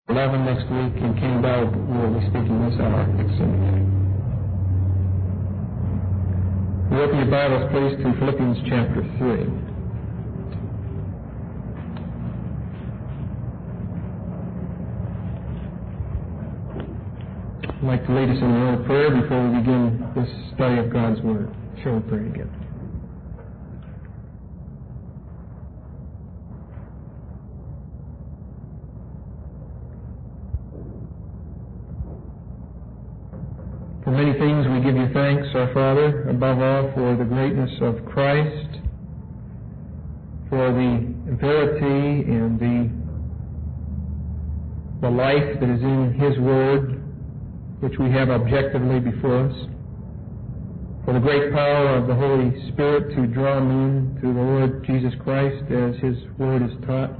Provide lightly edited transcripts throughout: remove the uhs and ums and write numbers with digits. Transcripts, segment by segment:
11 next week, and Ken Bell will be speaking this hour at Seminary. We open your Bibles, please, to Philippians chapter 3. I'd like to lead us in a word of prayer before we begin this study of God's Word. Shall we pray together? For many things we give you thanks, our Father, above all for the greatness of Christ, for the verity and the life that is in His Word, which we have objectively before us, for the great power of the Holy Spirit to draw men to the Lord Jesus Christ as His Word is taught,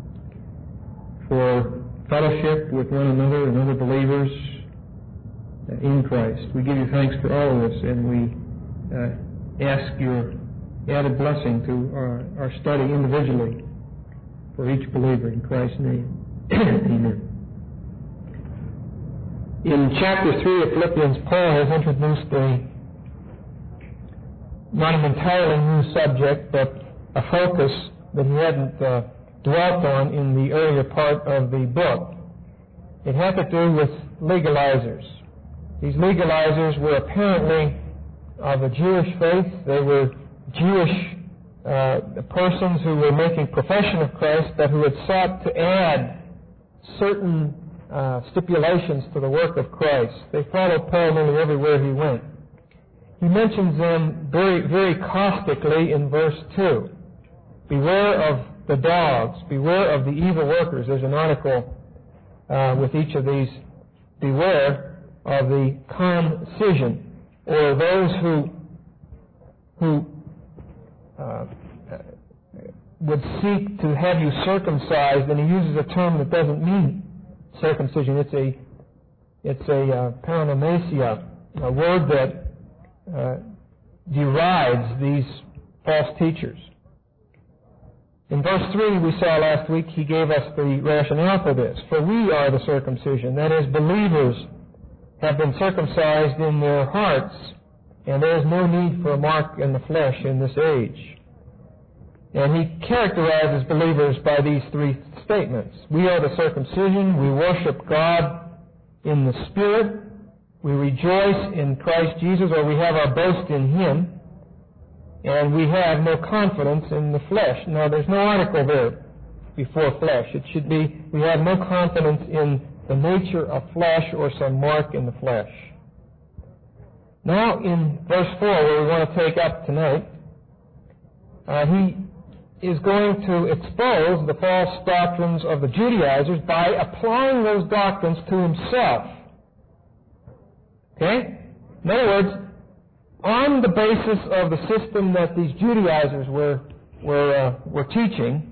for fellowship with one another and other believers in Christ. We give you thanks for all of this, and we ask your added blessing to our study individually for each believer in Christ's name. Amen. In chapter 3 of Philippians, Paul has introduced not an entirely new subject, but a focus that he hadn't dwelt on in the earlier part of the book. It had to do with legalizers. These legalizers were apparently of a Jewish faith. They were Jewish persons who were making profession of Christ, but who had sought to add certain stipulations to the work of Christ. They followed Paul nearly everywhere he went. He mentions them very, very caustically in verse 2. Beware of the dogs. Beware of the evil workers. There's an article with each of these. Beware of the concision, or those who would seek to have you circumcised, and he uses a term that doesn't mean circumcision. It's a paranomasia, a word that derides these false teachers. In verse 3, we saw last week, he gave us the rationale for this. For we are the circumcision, that is, believers have been circumcised in their hearts, and there is no need for a mark in the flesh in this age. And he characterizes believers by these three statements. We are the circumcision. We worship God in the Spirit. We rejoice in Christ Jesus, or we have our boast in Him. And we have no confidence in the flesh. Now, there's no article there before flesh. It should be, we have no confidence in the nature of flesh or some mark in the flesh. Now, in verse 4, where we want to take up tonight, he is going to expose the false doctrines of the Judaizers by applying those doctrines to himself. Okay? In other words, on the basis of the system that these Judaizers were teaching,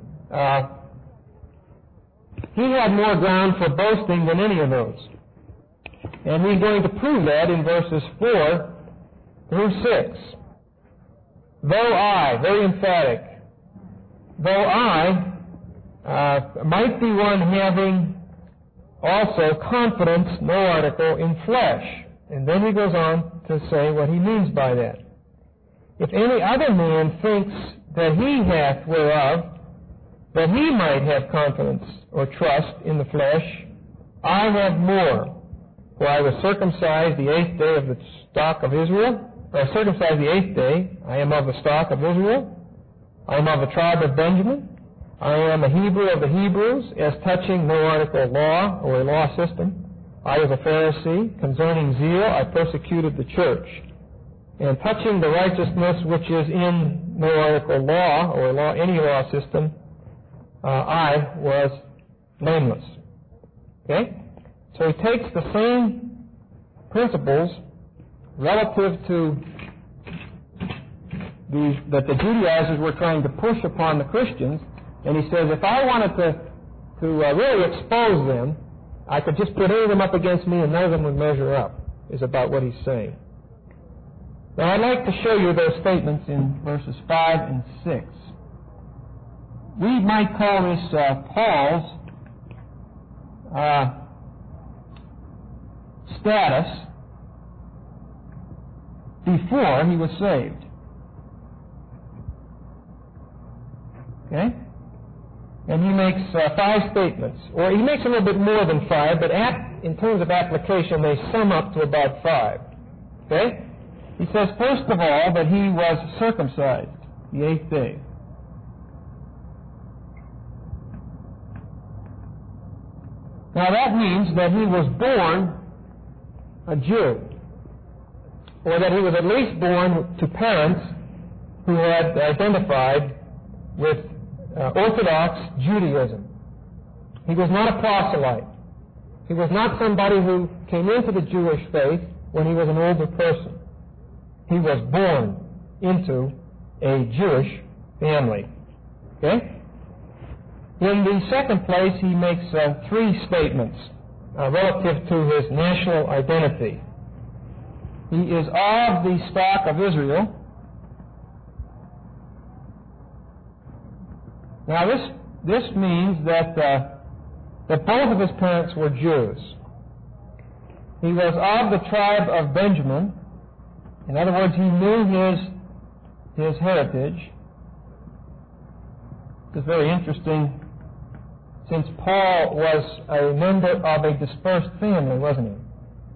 he had more ground for boasting than any of those. And we're going to prove that in verses 4 through 6. Though I, very emphatic, though I might be one having also confidence, no article, in flesh. And then he goes on to say what he means by that. If any other man thinks that he hath whereof, that he might have confidence or trust in the flesh, I have more. For I was circumcised the 8th day of the stock of Israel. I circumcised the 8th day. I am of the stock of Israel. I am of the tribe of Benjamin. I am a Hebrew of the Hebrews, as touching no article law or a law system. I was a Pharisee. Concerning zeal, I persecuted the church. And touching the righteousness which is in no article law or any law system, I was blameless. Okay? So he takes the same principles relative to that the Judaizers were trying to push upon the Christians, and he says, if I wanted to really expose them, I could just put any of them up against me and none of them would measure up, is about what he's saying. Now I'd like to show you those statements in verses 5 and 6. We might call this Paul's status before he was saved. Okay? And he makes 5 statements. Or he makes a little bit more than 5, but in terms of application, they sum up to about 5. Okay? He says, first of all, that he was circumcised the 8th day. Now that means that he was born a Jew, or that he was at least born to parents who had identified with Orthodox Judaism. He was not a proselyte. He was not somebody who came into the Jewish faith when he was an older person. He was born into a Jewish family. Okay? In the second place, he makes 3 statements relative to his national identity. He is of the stock of Israel. Now, this means that both of his parents were Jews. He was of the tribe of Benjamin. In other words, he knew his heritage. It's very interesting, since Paul was a member of a dispersed family, wasn't he?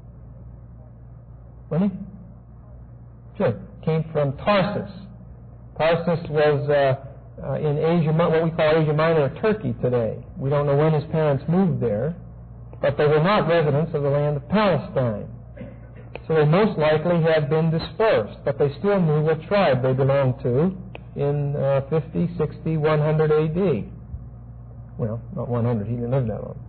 Wasn't he? Sure. Came from Tarsus. Tarsus was in Asia, what we call Asia Minor, Turkey today. We don't know when his parents moved there, but they were not residents of the land of Palestine. So they most likely had been dispersed, but they still knew what tribe they belonged to in 50, 60, 100 A.D. Well, not 100, he didn't live that long.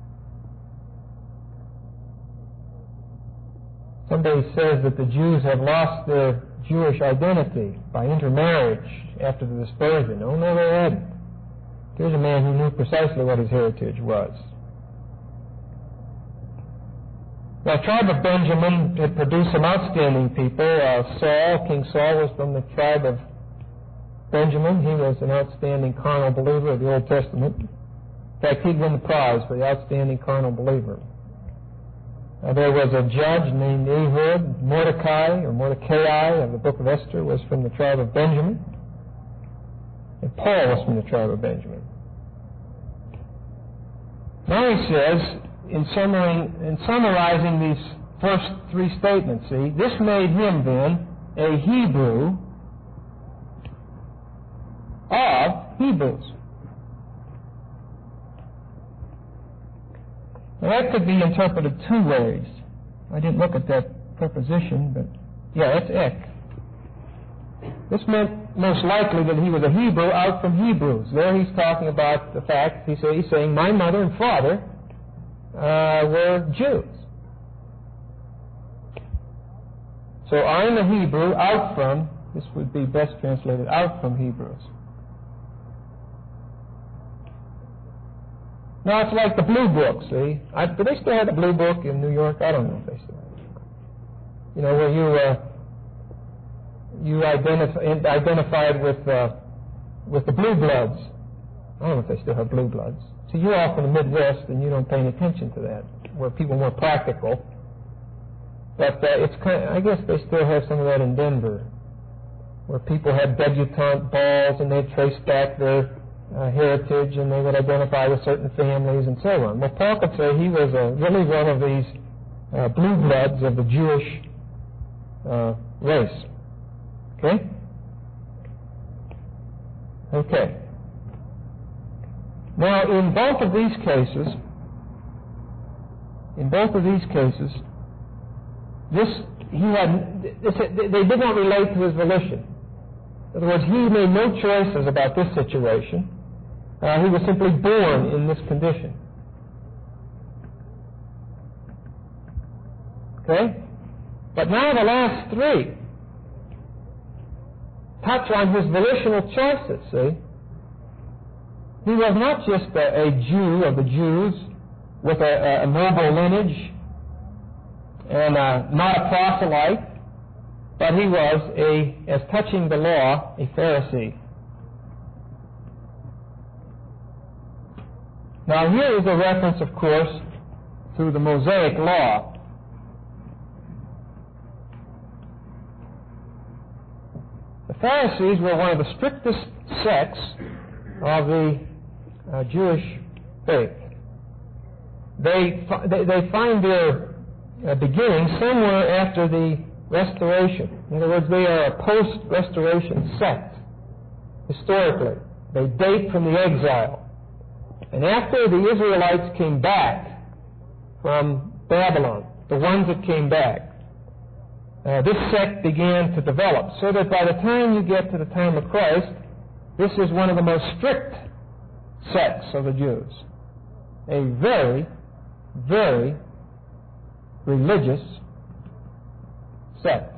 Somebody says that the Jews have lost their Jewish identity by intermarriage after the dispersion. Oh, no, they hadn't. Here's a man who knew precisely what his heritage was. Now, the tribe of Benjamin had produced some outstanding people. King Saul was from the tribe of Benjamin. He was an outstanding carnal believer of the Old Testament. In fact, he'd win the prize for the outstanding carnal believer. There was a judge named Ehud. Mordecai of the book of Esther was from the tribe of Benjamin. And Paul was from the tribe of Benjamin. Now he says, in summarizing these first 3 statements, see, this made him then a Hebrew of Hebrews. Now that could be interpreted 2 ways. I didn't look at that preposition, but yeah, that's ek. This meant most likely that he was a Hebrew out from Hebrews. There he's talking about the fact, he's saying, my mother and father were Jews. So I'm a Hebrew out from, this would be best translated, out from Hebrews. Now, it's like the Blue Book, see? Do they still have the Blue Book in New York? I don't know if they still have it. You know, where you identified with the Blue Bloods. I don't know if they still have Blue Bloods. So you're off in the Midwest, and you don't pay any attention to that, where people are more practical. But it's I guess they still have some of that in Denver, where people had debutante balls, and they'd trace back their heritage, and they would identify with certain families and so on. Well, Paul could say he was really one of these blue bloods of the Jewish race. Okay? Okay. Now, in both of these cases, they did not relate to his volition. In other words, he made no choices about this situation. He was simply born in this condition. Okay? But now the last 3 touch on his volitional choices, see? He was not just a Jew of the Jews with a noble lineage and not a proselyte, but he was, as touching the law, a Pharisee. Now here is a reference, of course, to the Mosaic Law. The Pharisees were one of the strictest sects of the Jewish faith. They find their beginning somewhere after the Restoration. In other words, they are a post-Restoration sect, historically. They date from the exile. And after the Israelites came back from Babylon, the ones that came back, this sect began to develop, so that by the time you get to the time of Christ, this is one of the most strict sects of the Jews. A very, very religious sect.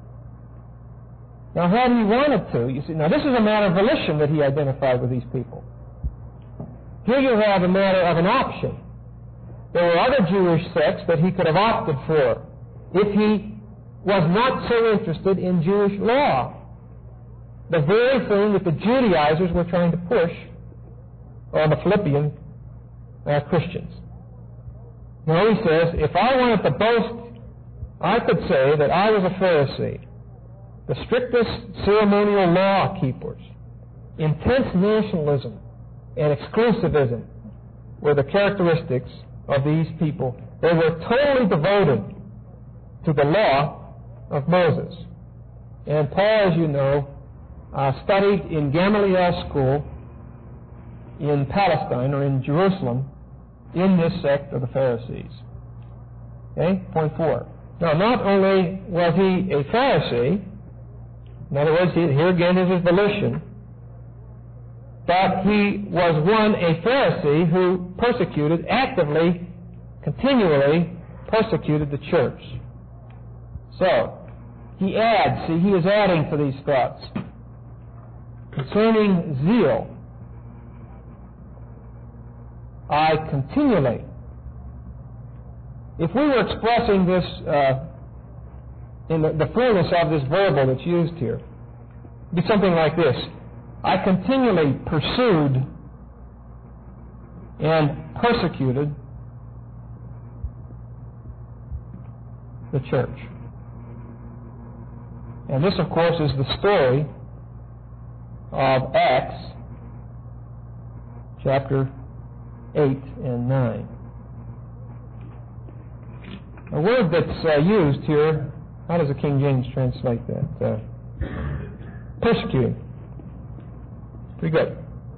Now, had he wanted to, you see, now this is a matter of volition that he identified with these people. Here you have a matter of an option. There were other Jewish sects that he could have opted for if he was not so interested in Jewish law. The very thing that the Judaizers were trying to push on the Philippian Christians. Now he says, if I wanted to boast, I could say that I was a Pharisee. The strictest ceremonial law keepers, intense nationalism, and exclusivism were the characteristics of these people. They were totally devoted to the law of Moses. And Paul, as you know, studied in Gamaliel's school in Palestine, or in Jerusalem, in this sect of the Pharisees. Okay, point 4. Now, not only was he a Pharisee, in other words, here again is his volition, but he was a Pharisee who persecuted, actively, continually persecuted the church. So, he adds, he is adding to these thoughts. Concerning zeal, I continually. If we were expressing this in the fullness of this verbal that's used here, it'd be something like this. I continually pursued and persecuted the church. And this, of course, is the story of Acts chapter 8 and 9. A word that's used here, how does the King James translate that? Persecuting. Pretty good.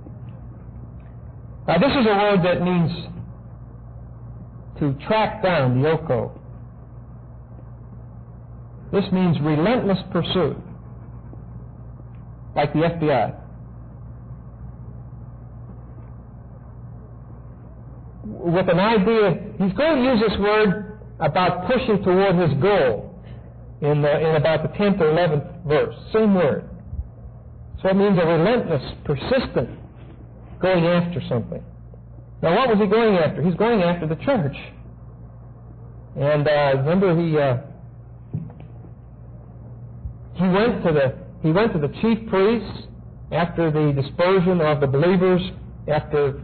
Now, this is a word that means to track down, the oko. This means relentless pursuit, like the FBI. With an idea, he's going to use this word about pushing toward his goal in about the 10th or 11th verse. Same word. So it means a relentless, persistent going after something. Now, what was he going after? He's going after the church. And remember, he went to the chief priests after the dispersion of the believers, after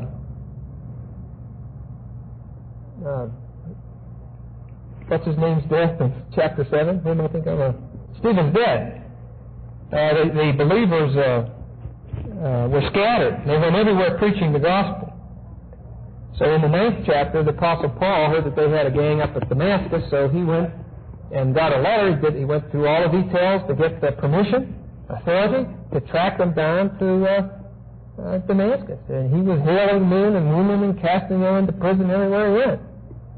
what's his name's death in chapter 7? Who am I thinking of? Stephen's dead. The believers were scattered. They went everywhere preaching the gospel. So in the 9th chapter, the Apostle Paul heard that they had a gang up at Damascus, so he went and got a letter. He went through all the details to get the permission, authority, to track them down to Damascus. And he was hailing men and women and casting them into prison everywhere he went.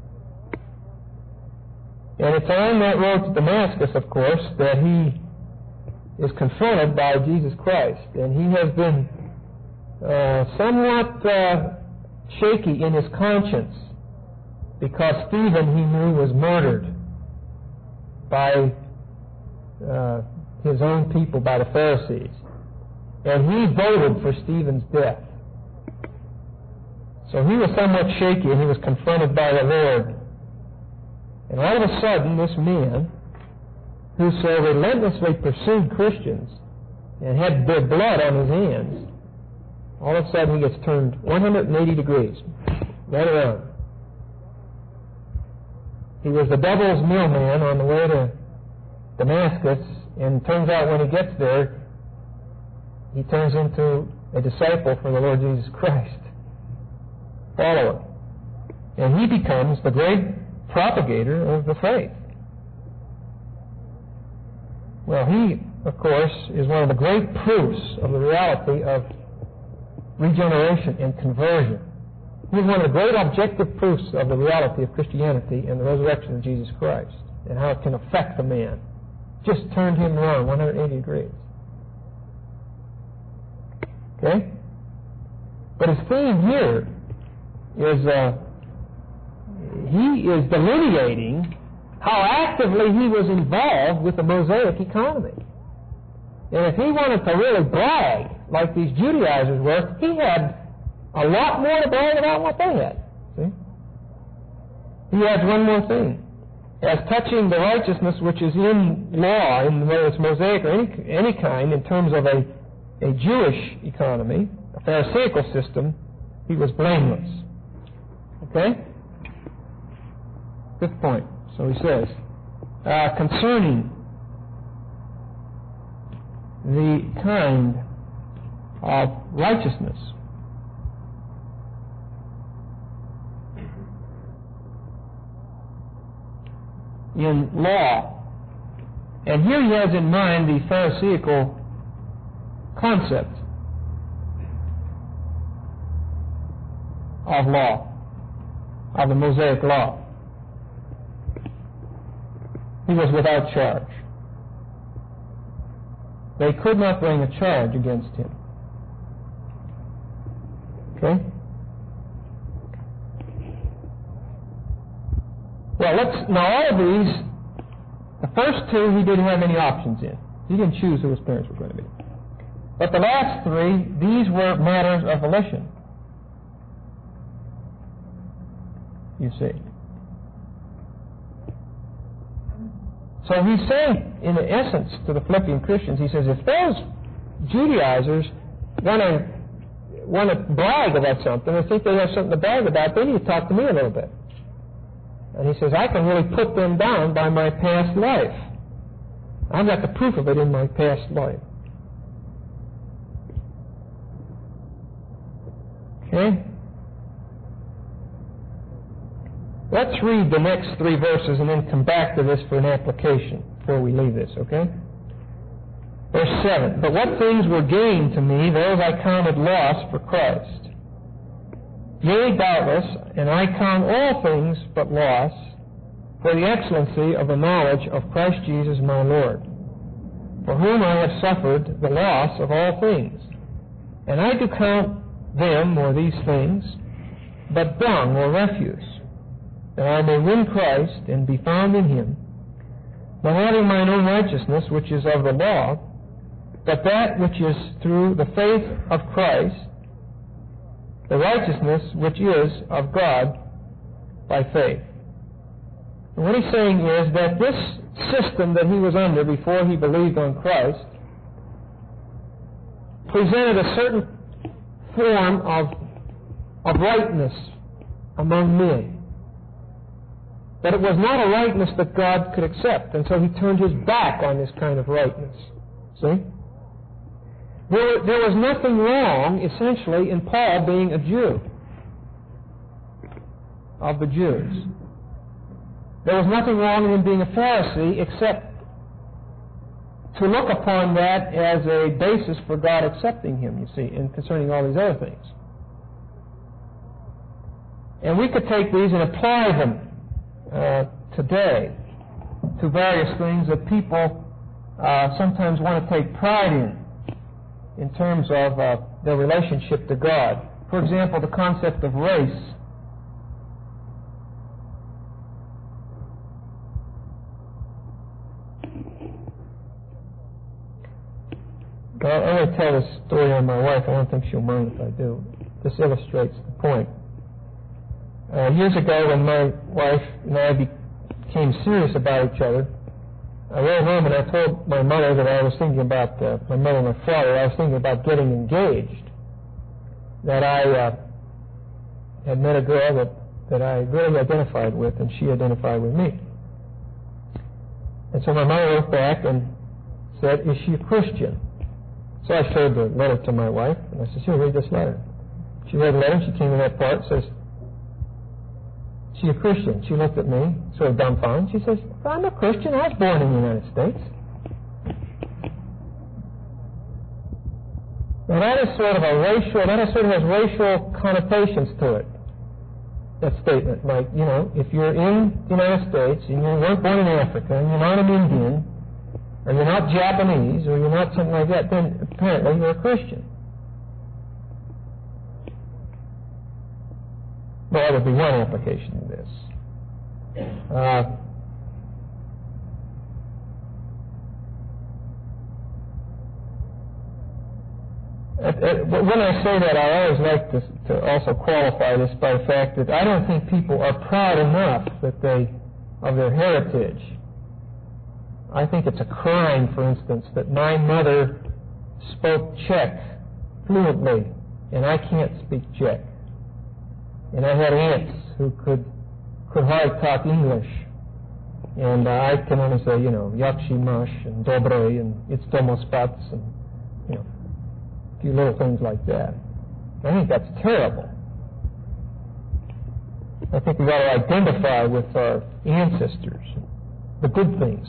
And it's on that road to Damascus, of course, that he is confronted by Jesus Christ. And he has been somewhat shaky in his conscience because Stephen, he knew, was murdered by his own people, by the Pharisees. And he voted for Stephen's death. So he was somewhat shaky, and he was confronted by the Lord. And all of a sudden, this man, who so relentlessly pursued Christians and had their blood on his hands, all of a sudden he gets turned 180 degrees, right around. He was the devil's millman on the way to Damascus, and it turns out when he gets there, he turns into a disciple for the Lord Jesus Christ, follower. And he becomes the great propagator of the faith. Well, he, of course, is one of the great proofs of the reality of regeneration and conversion. He's one of the great objective proofs of the reality of Christianity and the resurrection of Jesus Christ and how it can affect a man. Just turned him around 180 degrees. Okay? But his theme here is he is delineating how actively he was involved with the Mosaic economy. And if he wanted to really brag, like these Judaizers were, he had a lot more to brag about what they had. See? He adds one more thing. As touching the righteousness which is in law, in whether it's Mosaic or any kind, in terms of a Jewish economy, a Pharisaical system, he was blameless. Okay? Fifth point. So he says, concerning the kind of righteousness in law. And here he has in mind the Pharisaical concept of law, of the Mosaic law. He was without charge. They could not bring a charge against him. Okay? Well, now all of these, the first two he didn't have any options in. He didn't choose who his parents were going to be. But the last three, these were matters of volition. You see. So he's saying, in essence, to the Philippian Christians, he says, if those Judaizers want to brag about something or think they have something to brag about, they need to talk to me a little bit. And he says, I can really put them down by my past life. I've got the proof of it in my past life. Okay? Let's read the next three verses and then come back to this for an application before we leave this, okay? Verse 7, but what things were gain to me, those I counted loss for Christ. Yea, doubtless, and I count all things but loss for the excellency of the knowledge of Christ Jesus my Lord, for whom I have suffered the loss of all things. And I do count them, or these things, but dung or refuse, that I may win Christ and be found in him, not having mine own righteousness, which is of the law, but that which is through the faith of Christ, the righteousness which is of God by faith. And what he's saying is that this system that he was under before he believed on Christ presented a certain form of rightness among men. But it was not a rightness that God could accept, and so he turned his back on this kind of rightness. See? There was nothing wrong, essentially, in Paul being a Jew, of the Jews. There was nothing wrong in him being a Pharisee, except to look upon that as a basis for God accepting him, you see, and concerning all these other things. And we could take these and apply them today to various things that people sometimes want to take pride in terms of their relationship to God. For example, the concept of race. I'm going to tell this story on my wife. I don't think she'll mind if I do. This illustrates the point. Years ago, when my wife and I became serious about each other, I went home and I told my mother that I was thinking about, my mother and my father, I was thinking about getting engaged. that I had met a girl that I really identified with, and she identified with me. And so my mother wrote back and said, "Is she a Christian?" So I showed the letter to my wife, and I said, "Here, read this letter." She read the letter, and she came to that part and says, "Is she a Christian?" She looked at me, sort of dumbfounded. She says, "I'm a Christian. I was born in the United States." Now that has sort of has racial connotations to it, that statement. Like, if you're in the United States and you weren't born in Africa and you're not an Indian, or you're not Japanese, or you're not something like that, then apparently you're a Christian. Well, that would be one application of this. When I say that, I always like to also qualify this by the fact that I don't think people are proud enough of their heritage. I think it's a crime, for instance, that my mother spoke Czech fluently, and I can't speak Czech. And I had aunts who could hardly talk English, and I can only say, jak si masz, and dobre, and it's domo spats, and a few little things like that. I think that's terrible. I think we've got to identify with our ancestors, the good things.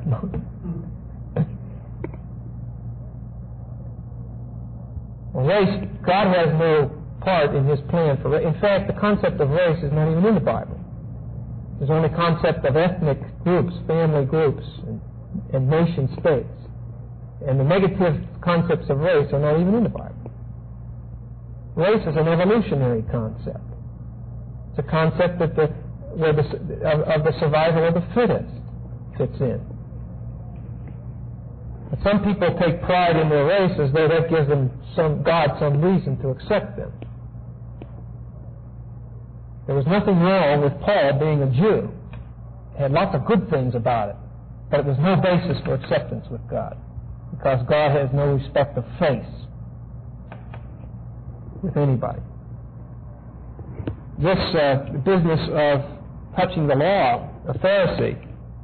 Race, God has no part in His plan for race. In fact, the concept of race is not even in the Bible. There's only concept of ethnic groups, family groups, and nation states. And the negative concepts of race are not even in the Bible. Race is an evolutionary concept. It's a concept of the survival of the fittest fits in. But some people take pride in their race as though that gives them God some reason to accept them. There was nothing wrong with Paul being a Jew. He had lots of good things about it, but it was no basis for acceptance with God, because God has no respect of face with anybody. This business of touching the law, a Pharisee,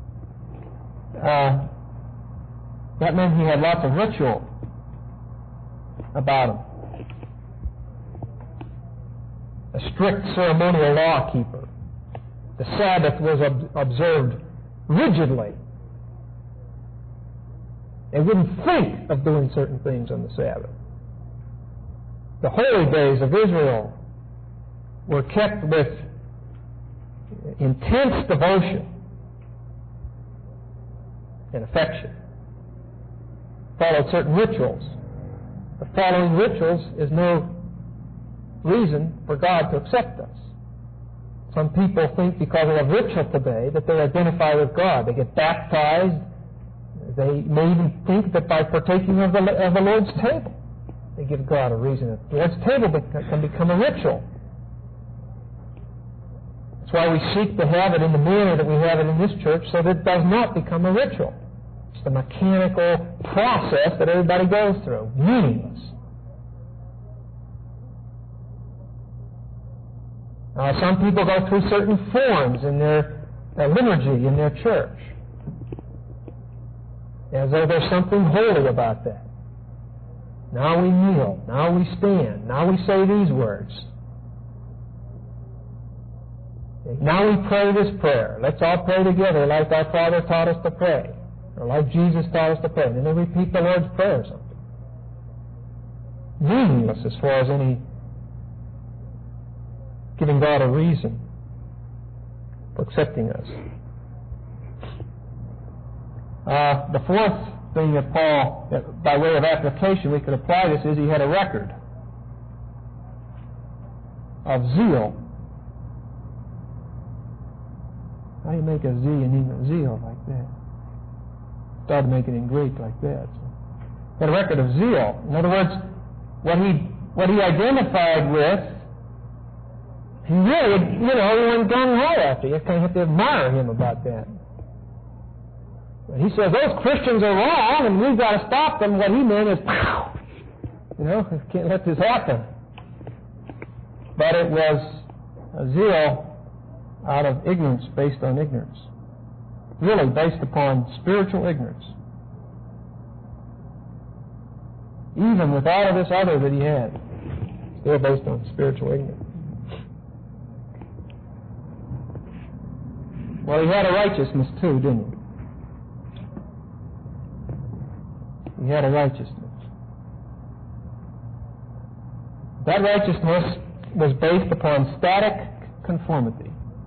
that meant he had lots of ritual about him. A strict ceremonial law keeper. The Sabbath was observed rigidly. They wouldn't think of doing certain things on the Sabbath. The holy days of Israel were kept with intense devotion and affection. Followed certain rituals. The following rituals is no reason for God to accept us. Some people think because of a ritual today that they identify with God. They get baptized. They may even think that by partaking of the Lord's table, they give God a reason. The Lord's table can become a ritual. That's why we seek to have it in the manner that we have it in this church, so that it does not become a ritual. It's the mechanical process that everybody goes through. Meaningless. Some people go through certain forms in their liturgy in their church, as though there's something holy about that. Now we kneel. Now we stand. Now we say these words. Now we pray this prayer. Let's all pray together like our Father taught us to pray, or like Jesus taught us to pray. And then they repeat the Lord's Prayer or something. Meaningless as far as any giving God a reason for accepting us. The fourth thing that Paul, by way of application, we could apply this is he had a record of zeal. How do you make a Z in English? Zeal like that. Start to make it in Greek like that. So, he had a record of zeal. In other words, what he identified with, he really, he went gung-ho after. You kind of have to admire him about that. He says, those Christians are wrong, and we've got to stop them. What he meant is, pow! Can't let this happen. but it was a zeal out of ignorance, based on ignorance. Really based upon spiritual ignorance. Even with all of this other that he had, still based on spiritual ignorance. Well, he had a righteousness too, didn't he? He had a righteousness. That righteousness was based upon static conformity.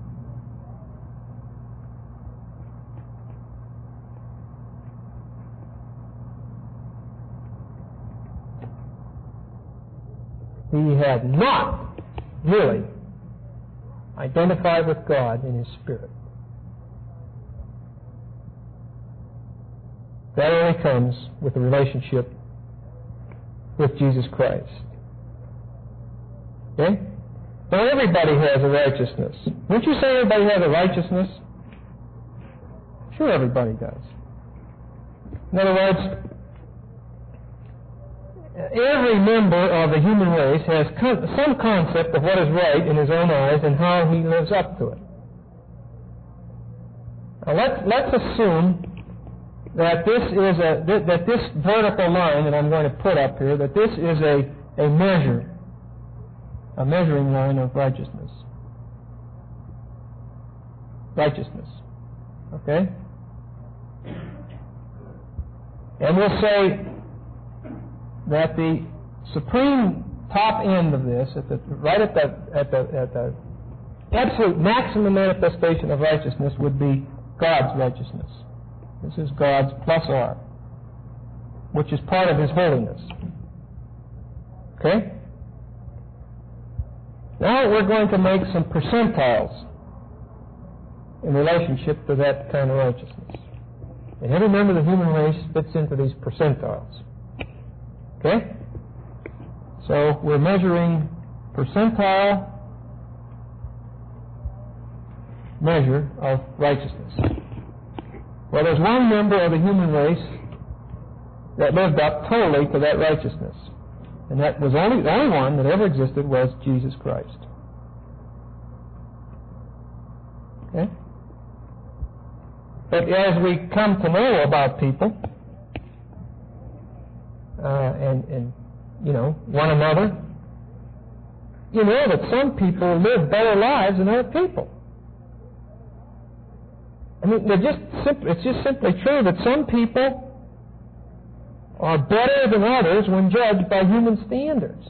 He had not really identified with God in his spirit. That only comes with a relationship with Jesus Christ. Okay? Now everybody has a righteousness. Wouldn't you say everybody has a righteousness? Sure, everybody does. In other words, every member of the human race has some concept of what is right in his own eyes and how he lives up to it. Now let's assume that this is that this vertical line that I'm going to put up here, that this is a measuring line of righteousness. Righteousness. Okay? And we'll say that the supreme top end of this, right at the absolute maximum manifestation of righteousness, would be God's righteousness. This is God's plus R, which is part of his holiness. Okay? Now we're going to make some percentiles in relationship to that kind of righteousness. And every member of the human race fits into these percentiles. Okay? So we're measuring percentile measure of righteousness. Well, there's one member of the human race that lived up totally to that righteousness. And that was the only one that ever existed was Jesus Christ. Okay? But as we come to know about people, and you know, one another, you know that some people live better lives than other people. I mean, it's just simply true that some people are better than others when judged by human standards.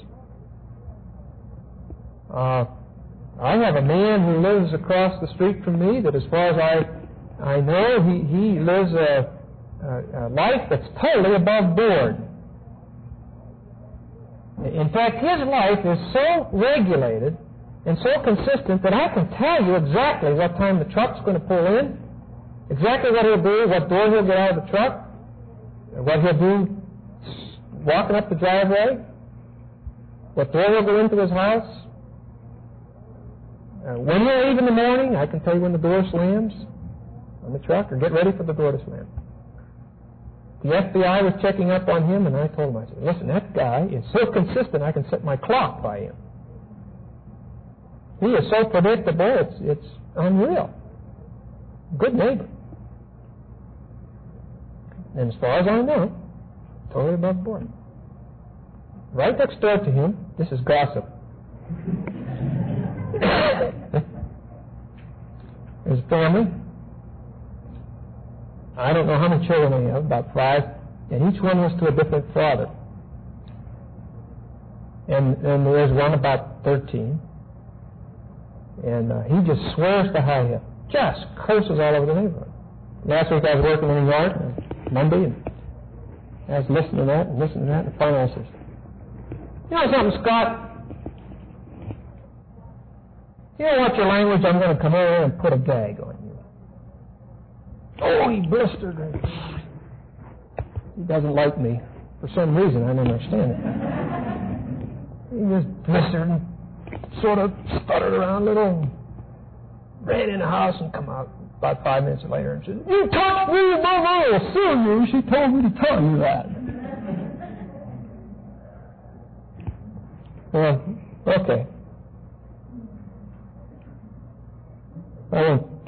I have a man who lives across the street from me that, as far as I know, he lives a life that's totally above board. In fact, his life is so regulated and so consistent that I can tell you exactly what time the truck's going to pull in, exactly what he'll do, what door he'll get out of the truck, what he'll do walking up the driveway, what door he'll go into his house, when he'll leave in the morning. I can tell you when the door slams on the truck, or get ready for the door to slam. The FBI was checking up on him, and I told him, I said, listen, that guy is so consistent I can set my clock by him. He is so predictable, it's unreal. Good neighbor. And as far as I know, totally above board. Right next door to him, this is gossip. There's a family. I don't know how many children they have, about 5, and each one was to a different father. And there's one about 13, and he just swears to high heaven, just curses all over the neighborhood. Last week I was working in the yard, Monday, and I was listening to that, and finally I said, you know something, Scott? You don't want your language, I'm going to come over and put a gag on you. Oh, he blistered. He doesn't like me. For some reason, I don't understand it. He just blistered and sort of stuttered around a little, ran in the house and come out about 5 minutes later and said, you touched me, Mama, I'll sue you. She told me to tell you that. Well, okay.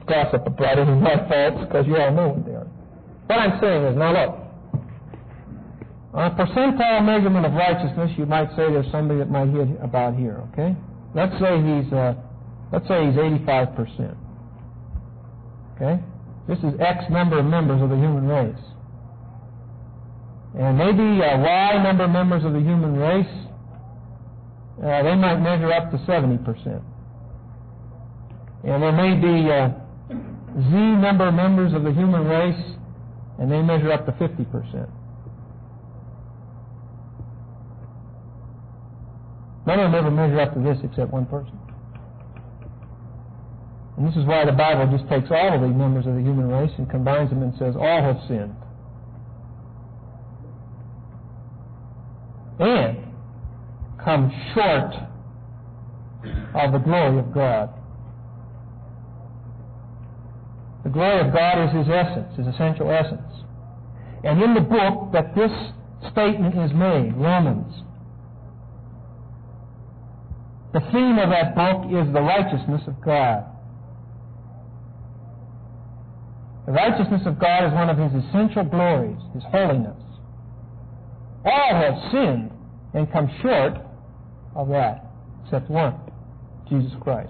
gossip about any of my faults because you all know what they are. What I'm saying is, now look, on a percentile measurement of righteousness, you might say there's somebody that might hit about here, okay? Let's say he's 85%. Okay? This is X number of members of the human race. And maybe Y number of members of the human race, they might measure up to 70%. And there may be Z number of members of the human race, and they measure up to 50%. None of them ever measure up to this except one person. And this is why the Bible just takes all of the members of the human race and combines them and says all have sinned. And come short of the glory of God. The glory of God is His essence, His essential essence. And in the book that this statement is made, Romans, the theme of that book is the righteousness of God. The righteousness of God is one of His essential glories, His holiness. All have sinned and come short of that, except one, Jesus Christ.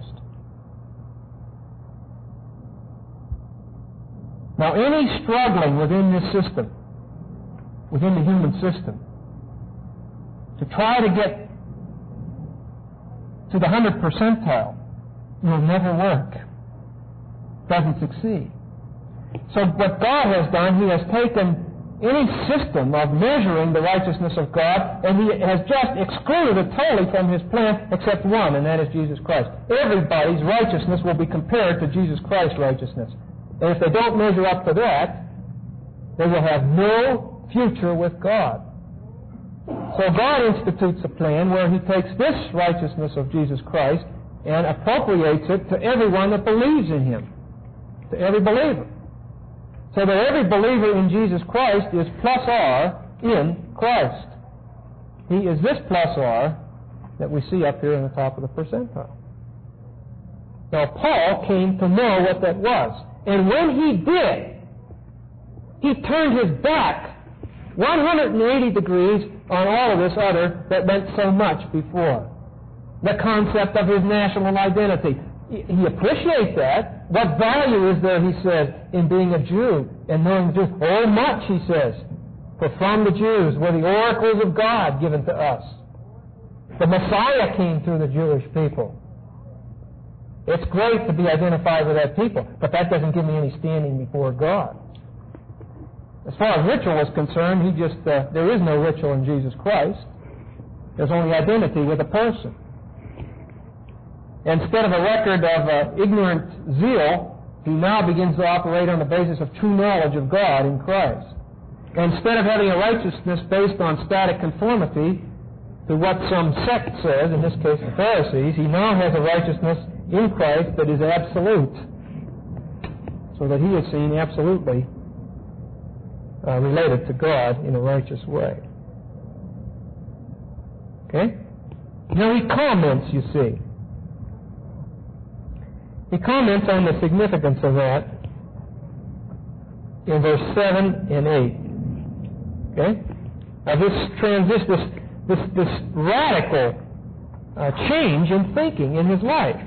Now, any struggling within this system, within the human system, to try to get to the 100th percentile will never work. Doesn't succeed. So what God has done, He has taken any system of measuring the righteousness of God, and He has just excluded it totally from His plan except one, and that is Jesus Christ. Everybody's righteousness will be compared to Jesus Christ's righteousness. And if they don't measure up to that, they will have no future with God. So God institutes a plan where He takes this righteousness of Jesus Christ and appropriates it to everyone that believes in Him, to every believer. So that every believer in Jesus Christ is plus R in Christ. He is this plus R that we see up here in the top of the percentile. Now, Paul came to know what that was. And when he did, he turned his back 180 degrees on all of this other that meant so much before. The concept of his national identity. He appreciates that. What value is there, he says, in being a Jew and knowing the Jews? Oh, much, he says. For from the Jews were the oracles of God given to us. The Messiah came through the Jewish people. It's great to be identified with that people, but that doesn't give me any standing before God. As far as ritual is concerned, there is no ritual in Jesus Christ. There's only identity with a person. Instead of a record of ignorant zeal, he now begins to operate on the basis of true knowledge of God in Christ. Instead of having a righteousness based on static conformity to what some sect says, in this case the Pharisees, he now has a righteousness in Christ that is absolute, so that he is seen absolutely related to God in a righteous way. Okay? Now he comments, you see. He comments on the significance of that in verse 7 and 8. Okay? Now this radical change in thinking in his life.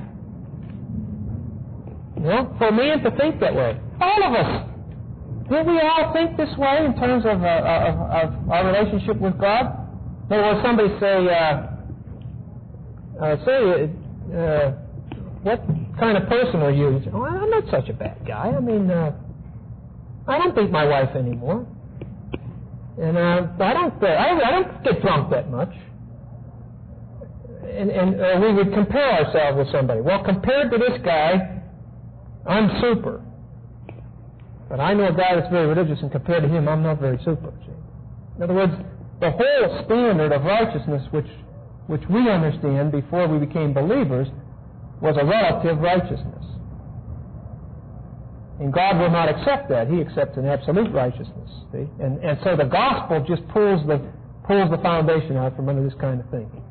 You know, for a man to think that way. All of us. Don't we all think this way in terms of our relationship with God? There was somebody say, what kind of person are you? Oh, I'm not such a bad guy. I mean, I don't beat my wife anymore, and I don't get drunk that much. And we would compare ourselves with somebody. Well, compared to this guy, I'm super. But I know a guy that's very religious, and compared to him, I'm not very super. See? In other words, the whole standard of righteousness, which we understand before we became believers, was a relative righteousness. And God will not accept that. He accepts an absolute righteousness. See? And so the gospel just pulls the foundation out from under this kind of thinking.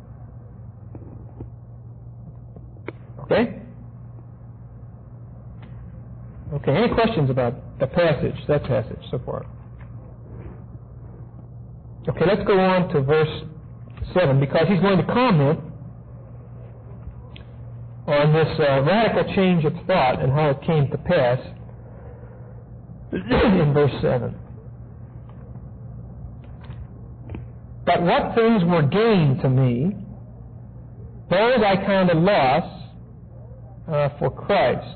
Okay? Okay, any questions about the passage, that passage so far? Okay, let's go on to verse 7, because he's going to comment on this radical change of thought and how it came to pass in verse 7. But what things were gain to me, those I counted loss for Christ.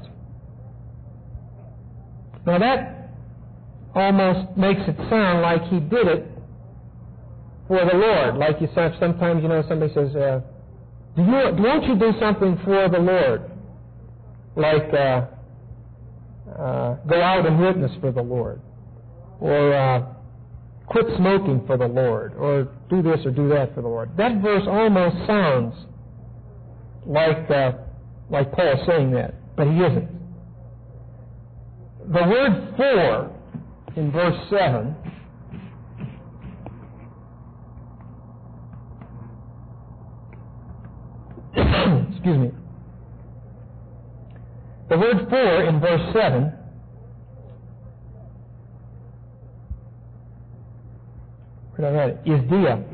Now that almost makes it sound like he did it for the Lord. Like you said, sometimes, somebody says, won't you do something for the Lord? Like go out and witness for the Lord. Or quit smoking for the Lord. Or do this or do that for the Lord. That verse almost sounds like Paul saying that, but he isn't. The word for in verse 7 excuse me. The word for in verse 7 where did I write it? Is dia.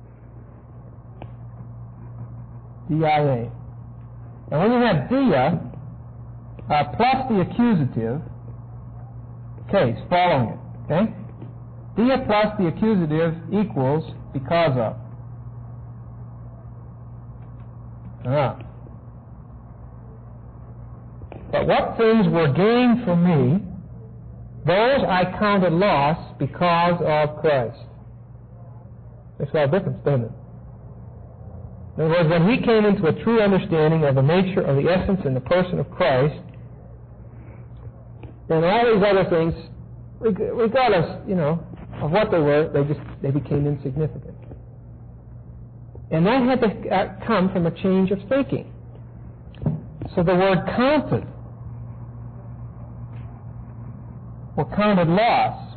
D-I-A. Now when you have dia plus the accusative case following it, okay? Dia plus the accusative equals because of. But what things were gained for me, those I counted loss because of Christ. Makes a lot of difference, doesn't it? In other words, when he came into a true understanding of the nature, of the essence and the person of Christ, then all these other things, regardless, of what they were, they became insignificant. And that had to come from a change of thinking. So the word counted, or counted loss,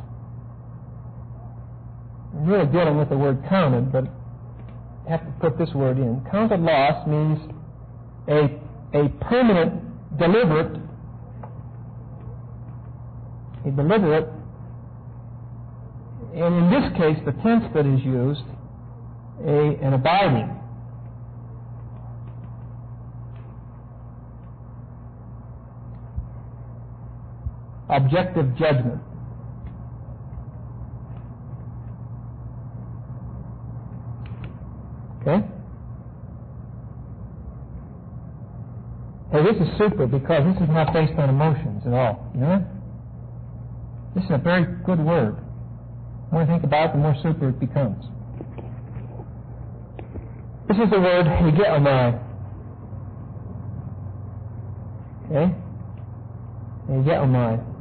I'm really dealing with the word counted, but I have to put this word in. Counted loss means a permanent, deliberate, and in this case, the tense that is used, an abiding. Objective judgment. Okay? Hey, this is super because this is not based on emotions at all. You know? This is a very good word. The more you think about it, the more super it becomes. This is the word hegeomai. Okay? Hegeomai.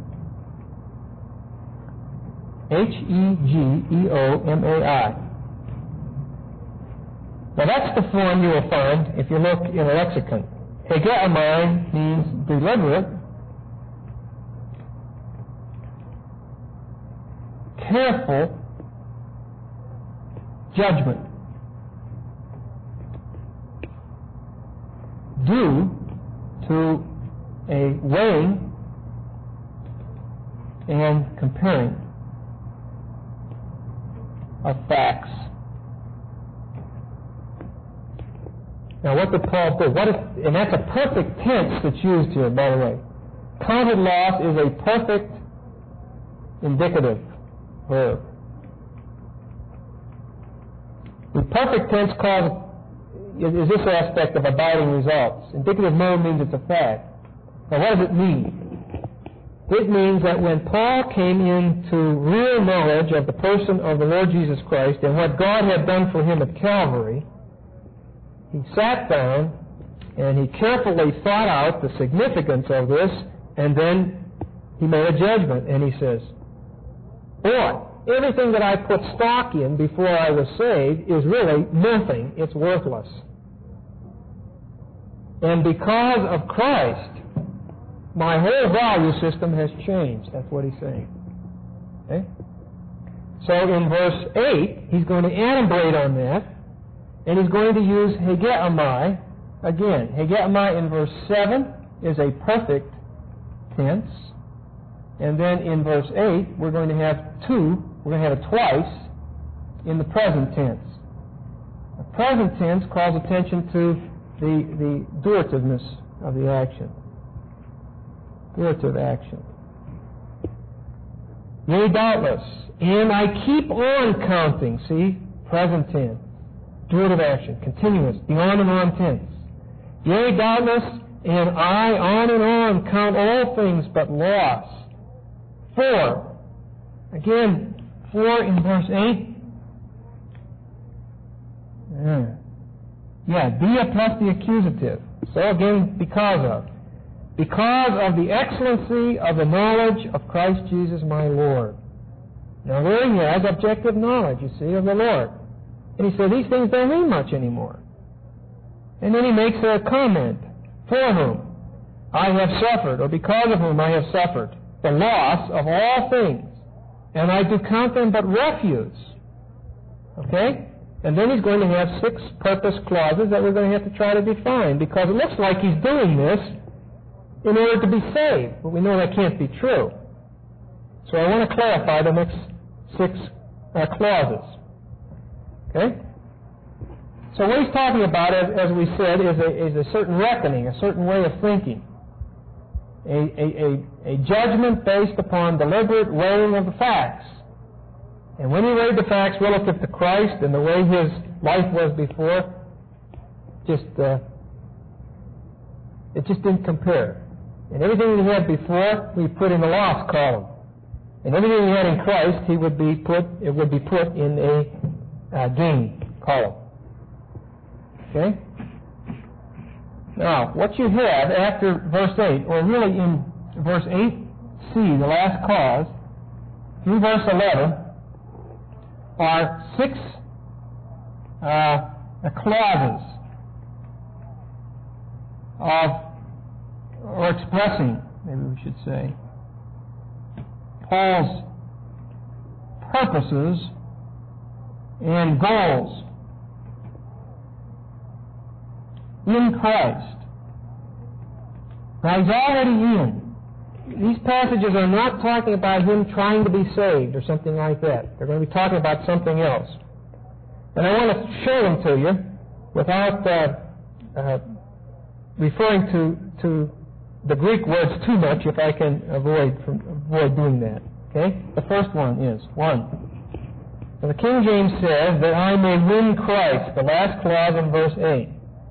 Hegeomai. Now that's the form you will find if you look in a lexicon. Hegeomai means deliberate, careful judgment due to a weighing and comparing of facts. Now what did Paul do? And that's a perfect tense that's used here, by the way. Counted loss is a perfect indicative verb. The perfect tense is this aspect of abiding results. Indicative mode means it's a fact. Now what does it mean? It means that when Paul came into real knowledge of the person of the Lord Jesus Christ and what God had done for him at Calvary, he sat down and he carefully thought out the significance of this, and then he made a judgment, and he says, boy, everything that I put stock in before I was saved is really nothing. It's worthless. And because of Christ, my whole value system has changed. That's what he's saying. Okay? So in verse 8, he's going to elaborate on that, and he's going to use hegeomai again. Hegeomai in verse 7 is a perfect tense. And then in verse 8, we're going to have two. We're going to have it twice in the present tense. The present tense calls attention to the durativeness of the action. Durative action. Yea, doubtless, and I keep on counting. See? Present tense. Durative action. Continuous. The on and on tense. Yea, doubtless, and I on and on count all things but loss. For. Again, for in verse 8. Dia plus the accusative. So again, because of. Because of the excellency of the knowledge of Christ Jesus my Lord. Now there he has objective knowledge, you see, of the Lord. And he said, these things don't mean much anymore. And then he makes a comment. For whom I have suffered, or because of whom I have suffered, the loss of all things. And I do count them but refuse. Okay? And then he's going to have 6 purpose clauses that we're going to have to try to define, because it looks like he's doing this in order to be saved. But we know that can't be true. So I want to clarify the next 6 clauses. Okay? So what he's talking about, as we said, is a certain reckoning, a certain way of thinking. A judgment based upon deliberate weighing of the facts. And when he weighed the facts relative to Christ and the way his life was before, it just didn't compare. And everything he had before, we put in the loss column. And everything he had in Christ, it would be put in a gain column. Okay? Now, what you have after verse 8, or really in verse 8c, the last clause, through verse 11, are 6 clauses or expressing, maybe we should say, Paul's purposes and goals in Christ. Now he's already in. These passages are not talking about him trying to be saved or something like that. They're going to be talking about something else. And I want to show them to you without referring to the Greek words too much, if I can avoid doing that. Okay? The first one is 1. So the King James says that I may win Christ, the last clause in verse 8.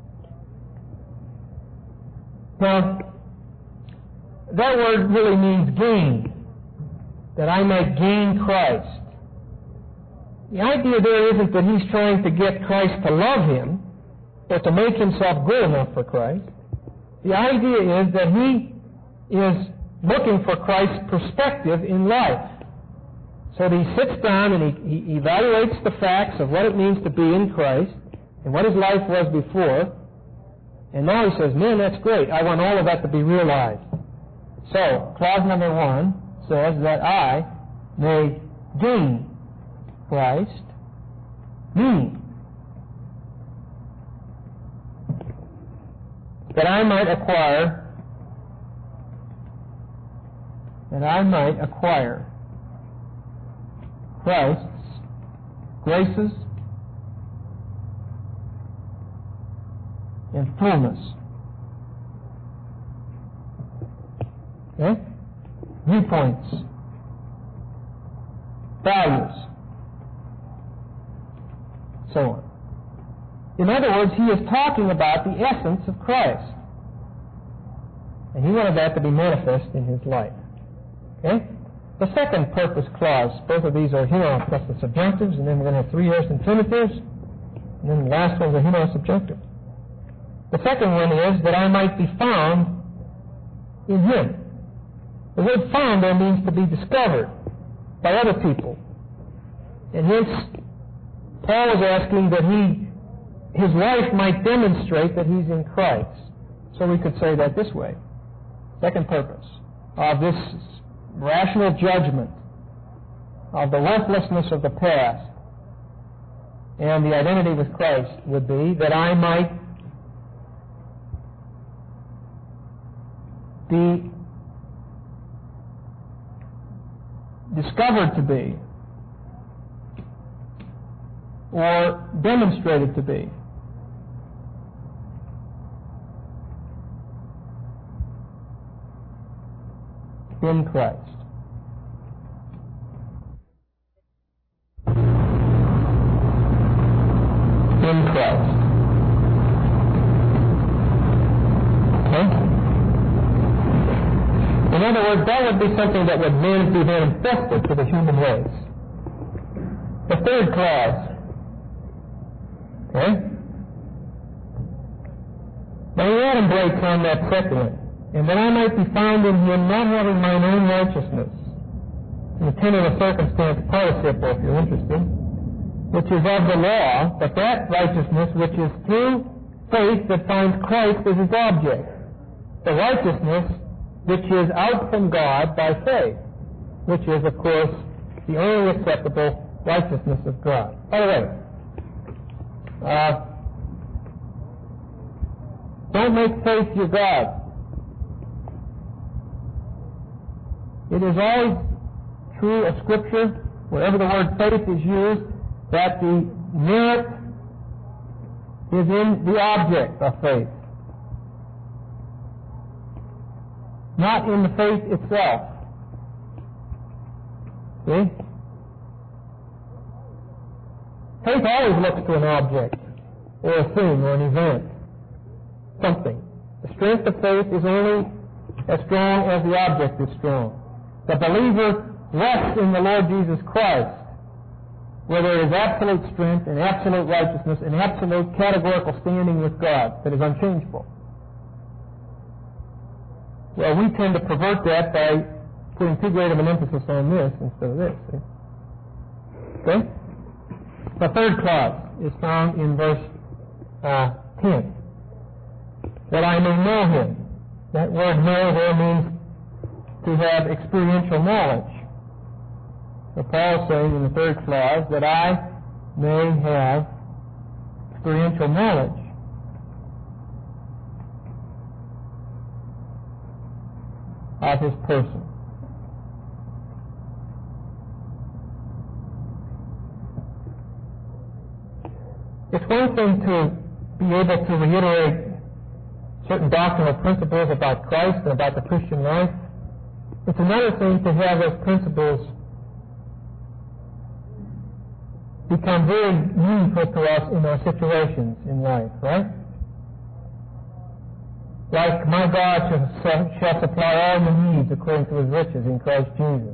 Now, that word really means gain, that I might gain Christ. The idea there isn't that he's trying to get Christ to love him or to make himself good enough for Christ. The idea is that he is looking for Christ's perspective in life. So that he sits down and he evaluates the facts of what it means to be in Christ and what his life was before. And now he says, man, that's great. I want all of that to be realized. So, clause number 1 says that I may gain Christ, meaning that I might acquire Christ's graces and fullness. Okay? Viewpoints, values, so on. In other words, he is talking about the essence of Christ. And he wanted that to be manifest in his life. Okay? The second purpose clause, both of these are hino plus the subjunctives, and then we're going to have 3 aorist infinitives, and then the last one's a hino subjunctive. The second one is that I might be found in him. The word found there means to be discovered by other people. And hence, Paul is asking that his life might demonstrate that he's in Christ. So we could say that this way. Second purpose of this rational judgment of the worthlessness of the past and the identity with Christ would be that I might be discovered to be or demonstrated to be. In Christ. In Christ. Okay? In other words, that would be something that would be manifested to the human race. The third clause. Okay? Now you add and break on that second one. And that I might be found in him, not having mine own righteousness. In the tenor of circumstance participle, if you're interested, which is of the law, but that righteousness which is through faith that finds Christ as its object. The righteousness which is out from God by faith, which is, of course, the only acceptable righteousness of God. By the way, don't make faith your God. It is always true of Scripture, wherever the word faith is used, that the merit is in the object of faith, not in the faith itself. See? Faith always looks to an object, or a thing, or an event, something. The strength of faith is only as strong as the object is strong. The believer rests in the Lord Jesus Christ, where there is absolute strength and absolute righteousness and absolute categorical standing with God that is unchangeable. Well, we tend to pervert that by putting too great of an emphasis on this instead of this. See? Okay? The third clause is found in verse 10. That I may know him. That word know there means to have experiential knowledge. So Paul's saying in the third clause that I may have experiential knowledge of his person. It's one thing to be able to reiterate certain doctrinal principles about Christ and about the Christian life. It's another thing to have those principles become very meaningful to us in our situations in life, right? Like, my God shall supply all your needs according to his riches in Christ Jesus.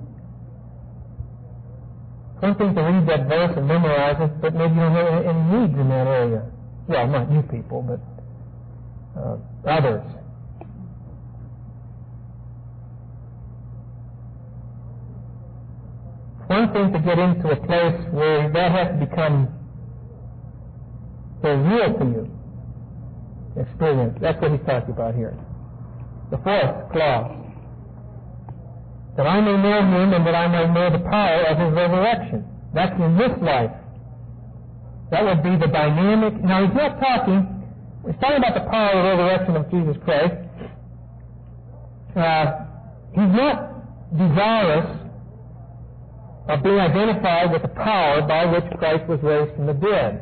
One thing to read that verse and memorize it, but maybe you don't have any needs in that area. Well, not you people, but others. One thing to get into a place where that has to become very real to you. Experience. That's what he's talking about here. The fourth clause. That I may know him and that I may know the power of his resurrection. That's in this life. That would be the dynamic. Now he's not talking, he's talking about the power of the resurrection of Jesus Christ. He's not desirous of being identified with the power by which Christ was raised from the dead.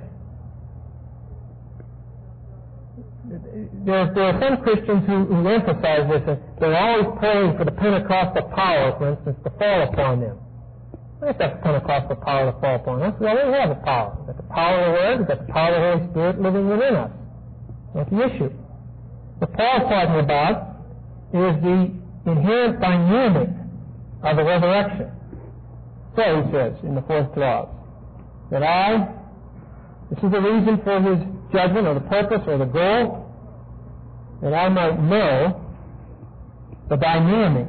There are some Christians who emphasize this. They're always praying for the Pentecostal power, for instance, to fall upon them. What is that Pentecostal power to fall upon us? Well, we have the power. We've got the power of the Word, we've got the power of the Holy Spirit living within us. That's the issue. What Paul's talking about is the inherent dynamic of the resurrection. So he says in the fourth clause, that this is the reason for his judgment or the purpose or the goal, that I might know the dynamic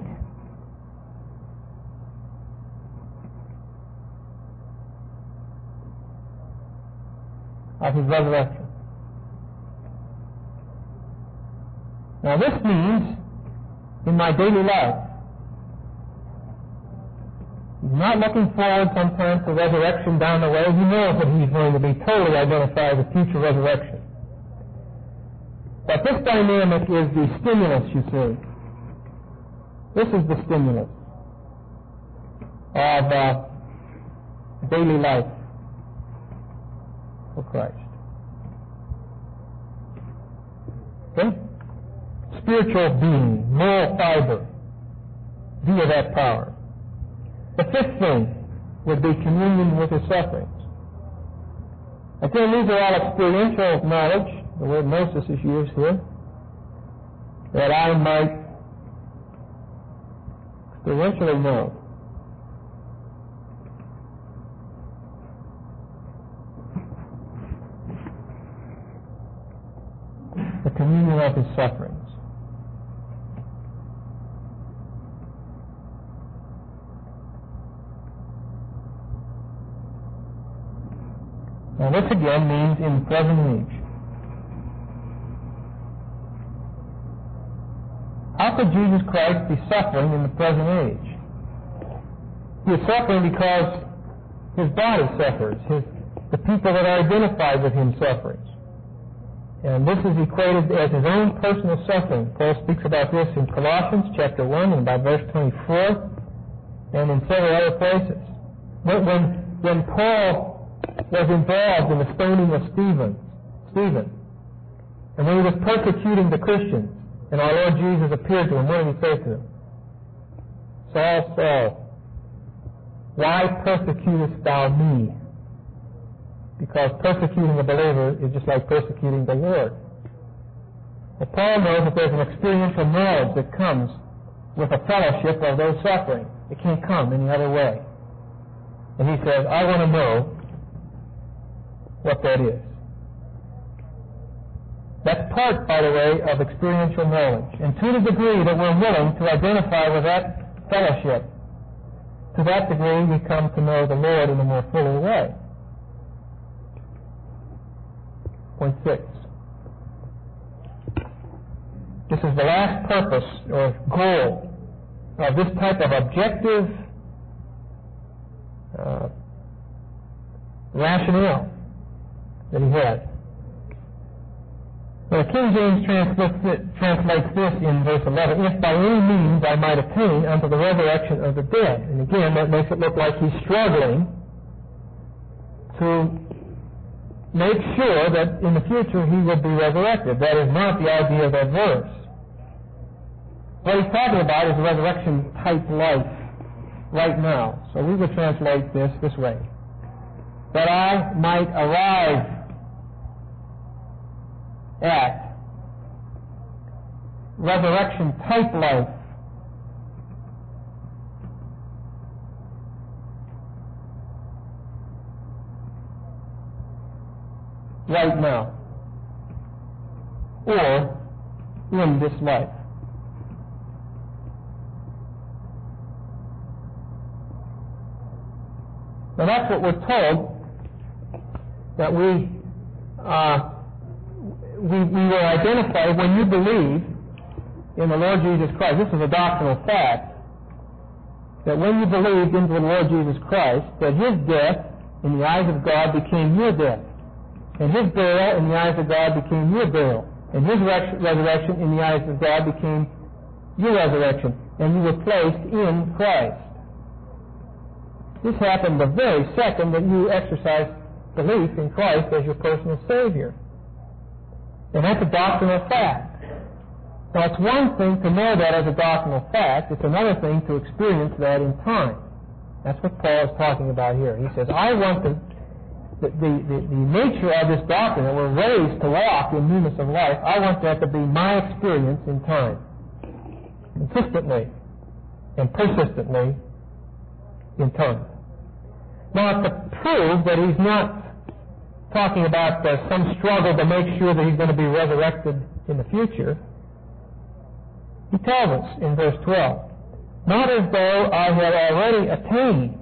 of his resurrection. Now this means in my daily life, he's not looking forward sometimes to resurrection down the way. He knows that he's going to be totally identified with future resurrection. But this dynamic is the stimulus, you see. This is the stimulus. of daily life for Christ. Okay? Spiritual being, moral fiber, via that power. The fifth thing would be communion with His sufferings. Again, these are all experiential knowledge. The word gnosis is used here. That I might experientially know. The communion of His sufferings. Now this again means in the present age. How could Jesus Christ be suffering in the present age? He is suffering because His body suffers. The people that are identified with Him suffers. And this is equated as His own personal suffering. Paul speaks about this in Colossians chapter 1 and by verse 24 and in several other places. When Paul was involved in the stoning of Stephen, and when he was persecuting the Christians, and our Lord Jesus appeared to him, what did He say to him? Saul, Saul, why persecutest thou me? Because persecuting a believer is just like persecuting the Lord. Well, Paul knows that there's an experiential knowledge that comes with a fellowship of those suffering. It can't come any other way. And he says, I want to know what that is. That's part, by the way, of experiential knowledge. And to the degree that we're willing to identify with that fellowship, to that degree we come to know the Lord in a more fuller way. Point 6. This is the last purpose or goal of this type of objective rationale that he had. Well, King James translates this in verse 11, if by any means I might attain unto the resurrection of the dead. And again, that makes it look like he's struggling to make sure that in the future he will be resurrected. That is not the idea of that verse. What he's talking about is resurrection type life right now. So we would translate this way. That I might arrive at resurrection type life right now or in this life. Now that's what we're told, that we will identify when you believe in the Lord Jesus Christ. This is a doctrinal fact, that when you believed into the Lord Jesus Christ, that His death in the eyes of God became your death, and His burial in the eyes of God became your burial, and His resurrection in the eyes of God became your resurrection, and you were placed in Christ. This happened the very second that you exercised belief in Christ as your personal Savior. And that's a doctrinal fact. Now, it's one thing to know that as a doctrinal fact. It's another thing to experience that in time. That's what Paul is talking about here. He says, I want the nature of this doctrine, that we're raised to walk in newness of life, I want that to be my experience in time. Consistently and persistently in time. Now, to prove that he's not talking about some struggle to make sure that he's going to be resurrected in the future, he tells us in verse 12, not as though I had already attained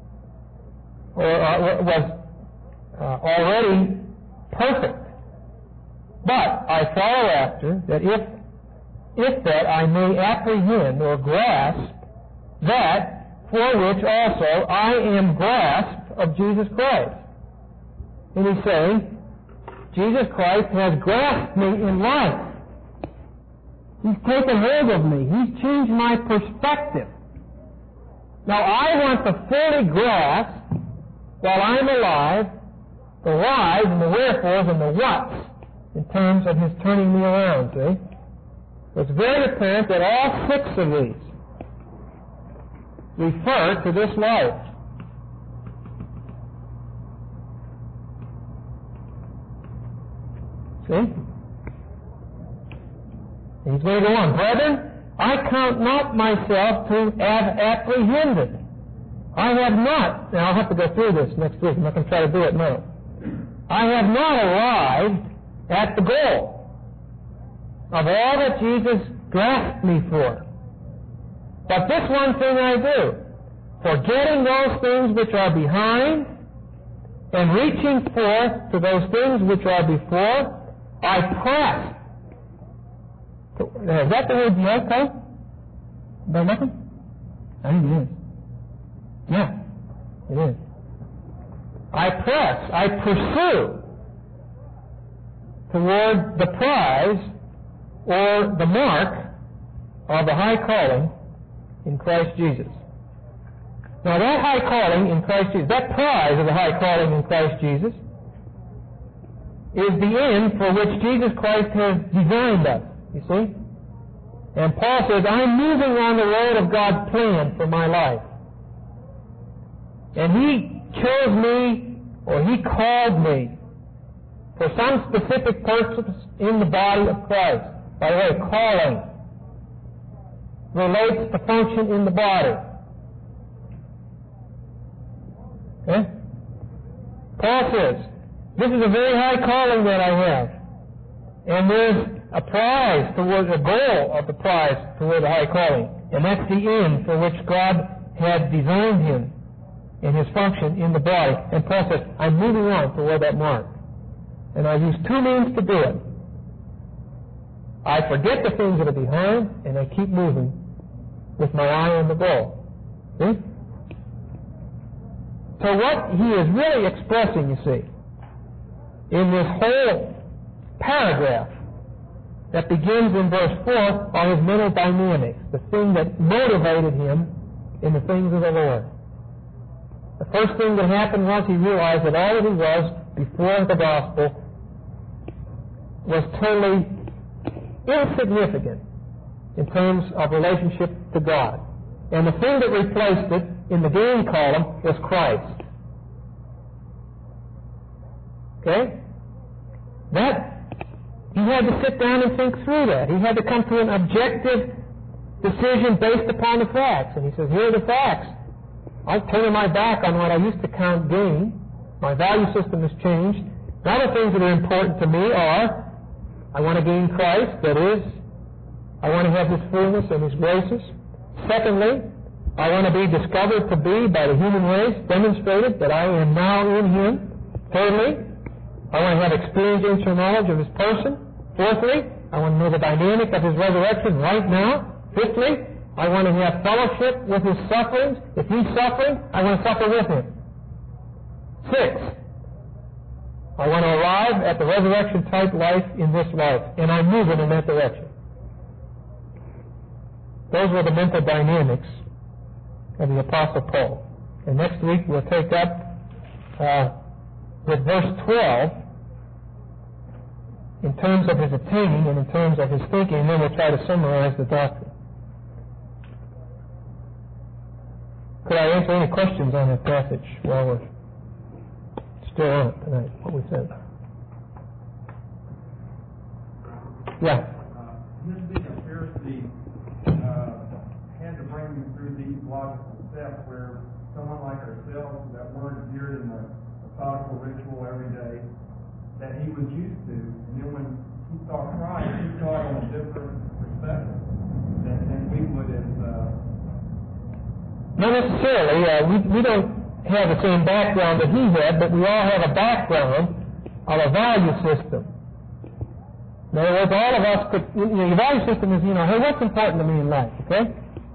or was already perfect, but I follow after, that if that I may apprehend or grasp that for which also I am grasped of Jesus Christ. And he's saying, Jesus Christ has grasped me in life. He's taken hold of me. He's changed my perspective. Now, I want to fully grasp, while I'm alive, the whys and the wherefores and the whats in terms of His turning me around, see? It's very apparent that all 6 of these refer to this life. See? He's going to go on. Brethren, I count not myself to have apprehended. I have not. Now, I'll have to go through this next week. I'm not going to try to do it now. I have not arrived at the goal of all that Jesus grasped me for. But this one thing I do, forgetting those things which are behind and reaching forth to those things which are before, I press. Is that the word yes, huh? Is that nothing? I think it is. Yeah, it is. I press, I pursue toward the prize or the mark of the high calling in Christ Jesus. Now that high calling in Christ Jesus, that prize of the high calling in Christ Jesus, is the end for which Jesus Christ has designed us, you see? And Paul says, I'm moving on the road of God's plan for my life. And He chose me, or He called me, for some specific purpose in the body of Christ. By the way, calling relates to function in the body. Okay? Paul says, this is a very high calling that I have. And there's a prize toward the goal of the prize toward the high calling. And that's the end for which God had designed him in his function in the body. And Paul says, I'm moving on toward that mark. And I use 2 means to do it. I forget the things that are behind, and I keep moving with my eye on the goal. See? So what he is really expressing, you see, in this whole paragraph that begins in verse 4 are his mental dynamics, the thing that motivated him in the things of the Lord. The first thing that happened was he realized that all that he was before the gospel was totally insignificant in terms of relationship to God. And the thing that replaced it in the gain column was Christ. Okay? He had to sit down and think through that. He had to come to an objective decision based upon the facts. And he says, here are the facts. I'm turning my back on what I used to count gain. My value system has changed. Now the things that are important to me are, I want to gain Christ, that is, I want to have His fullness and His graces. Secondly, I want to be discovered to be by the human race, demonstrated that I am now in Him. Thirdly, I want to have experiential knowledge of His person. Fourthly, I want to know the dynamic of His resurrection right now. Fifthly, I want to have fellowship with His sufferings. If He's suffering, I want to suffer with Him. Sixth, I want to arrive at the resurrection-type life in this life, and I'm moving in that direction. Those were the mental dynamics of the Apostle Paul. And next week we'll take up with verse 12 in terms of his attaining and in terms of his thinking, and then we'll try to summarize the doctrine. Could I answer any questions on that passage while we're still on it tonight, what we said? Yeah. His being a Pharisee had to bring him through these logical steps where someone like ourselves that weren't geared in the methodical ritual every day that he was used to, and then when he saw Christ, he saw it on a different perspective than we would as... Not necessarily. We don't have the same background that he had, but we all have a background of a value system. In other words, all of us could... your value system is, hey, what's important to me in life, okay?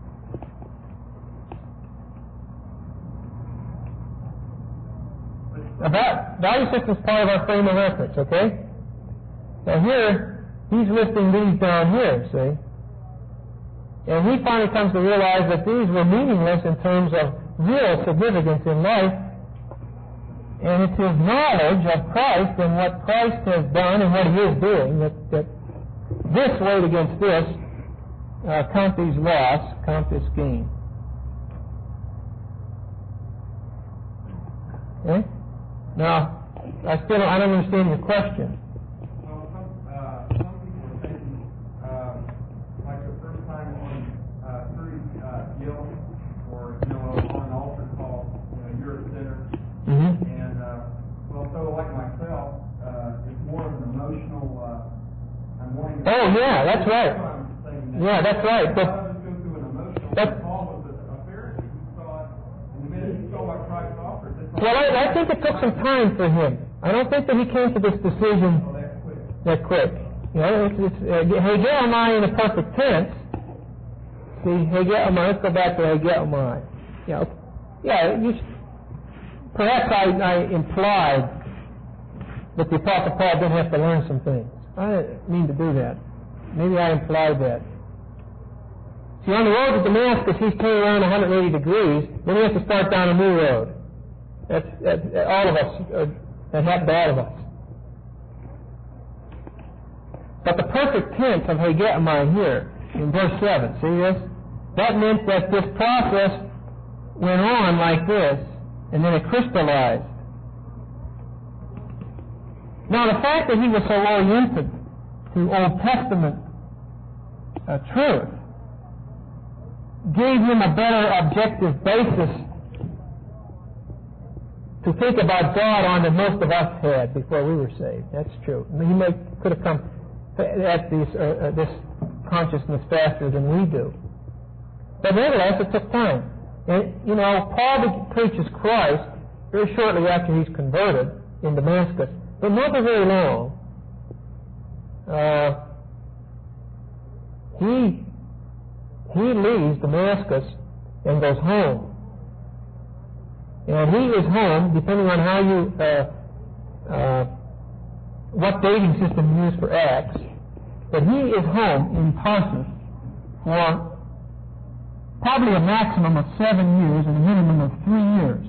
Value system is part of our frame of reference, okay? Now here, he's listing these down here, see? And he finally comes to realize that these were meaningless in terms of real significance in life. And it's his knowledge of Christ and what Christ has done and what he is doing that this weighed against this. Count these loss, count this gain. Okay? Now, I don't understand your question. Well, some people are thinking, like the first time on through guilt, or on an altar call, you're a sinner, and so like myself, it's more of an emotional. I'm wanting. Oh yeah, that's right. Yeah, that's right. But go through an emotional call with a Pharisee who saw it, and the minute he saw what Christ offered. Well, I think it took some time for him. I don't think that he came to this decision that quick. Hegelomai in the perfect tense. See, Hegelomai, let's go back to Hegelomai. Perhaps I implied that the Apostle Paul didn't have to learn some things. I didn't mean to do that. Maybe I implied that. See, on the road to Damascus, he's turning around 180 degrees, then he has to start down a new road. That's all of us. That happened to all of us. But the perfect tense of Hegelomai here, in verse 7, see this? That meant that this process went on like this, and then it crystallized. Now, the fact that he was so oriented to Old Testament truth gave him a better objective basis to think about God on than most of us had before we were saved. That's true. He could have come at this consciousness faster than we do. But nevertheless, it took time. And, Paul preaches Christ very shortly after he's converted in Damascus, but not for very long. He leaves Damascus and goes home. And he is home, depending on how what dating system you use for Acts, but he is home in Tarsus for probably a maximum of 7 years and a minimum of 3 years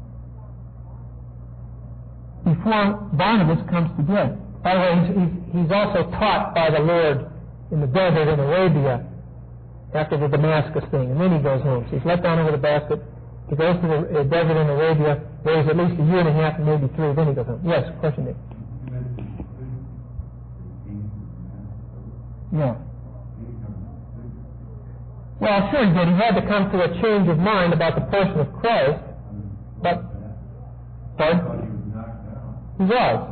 before Barnabas comes to death. By the way, he's also taught by the Lord in the desert in Arabia after the Damascus thing, and then he goes home. So he's let down over the basket. He goes to the desert in Arabia, where he's at least 1.5 years, maybe 3, then he goes home. Yes, question, Nick. Yeah. Well, sure he did. He had to come to a change of mind about the person of Christ, but... Pardon? He was.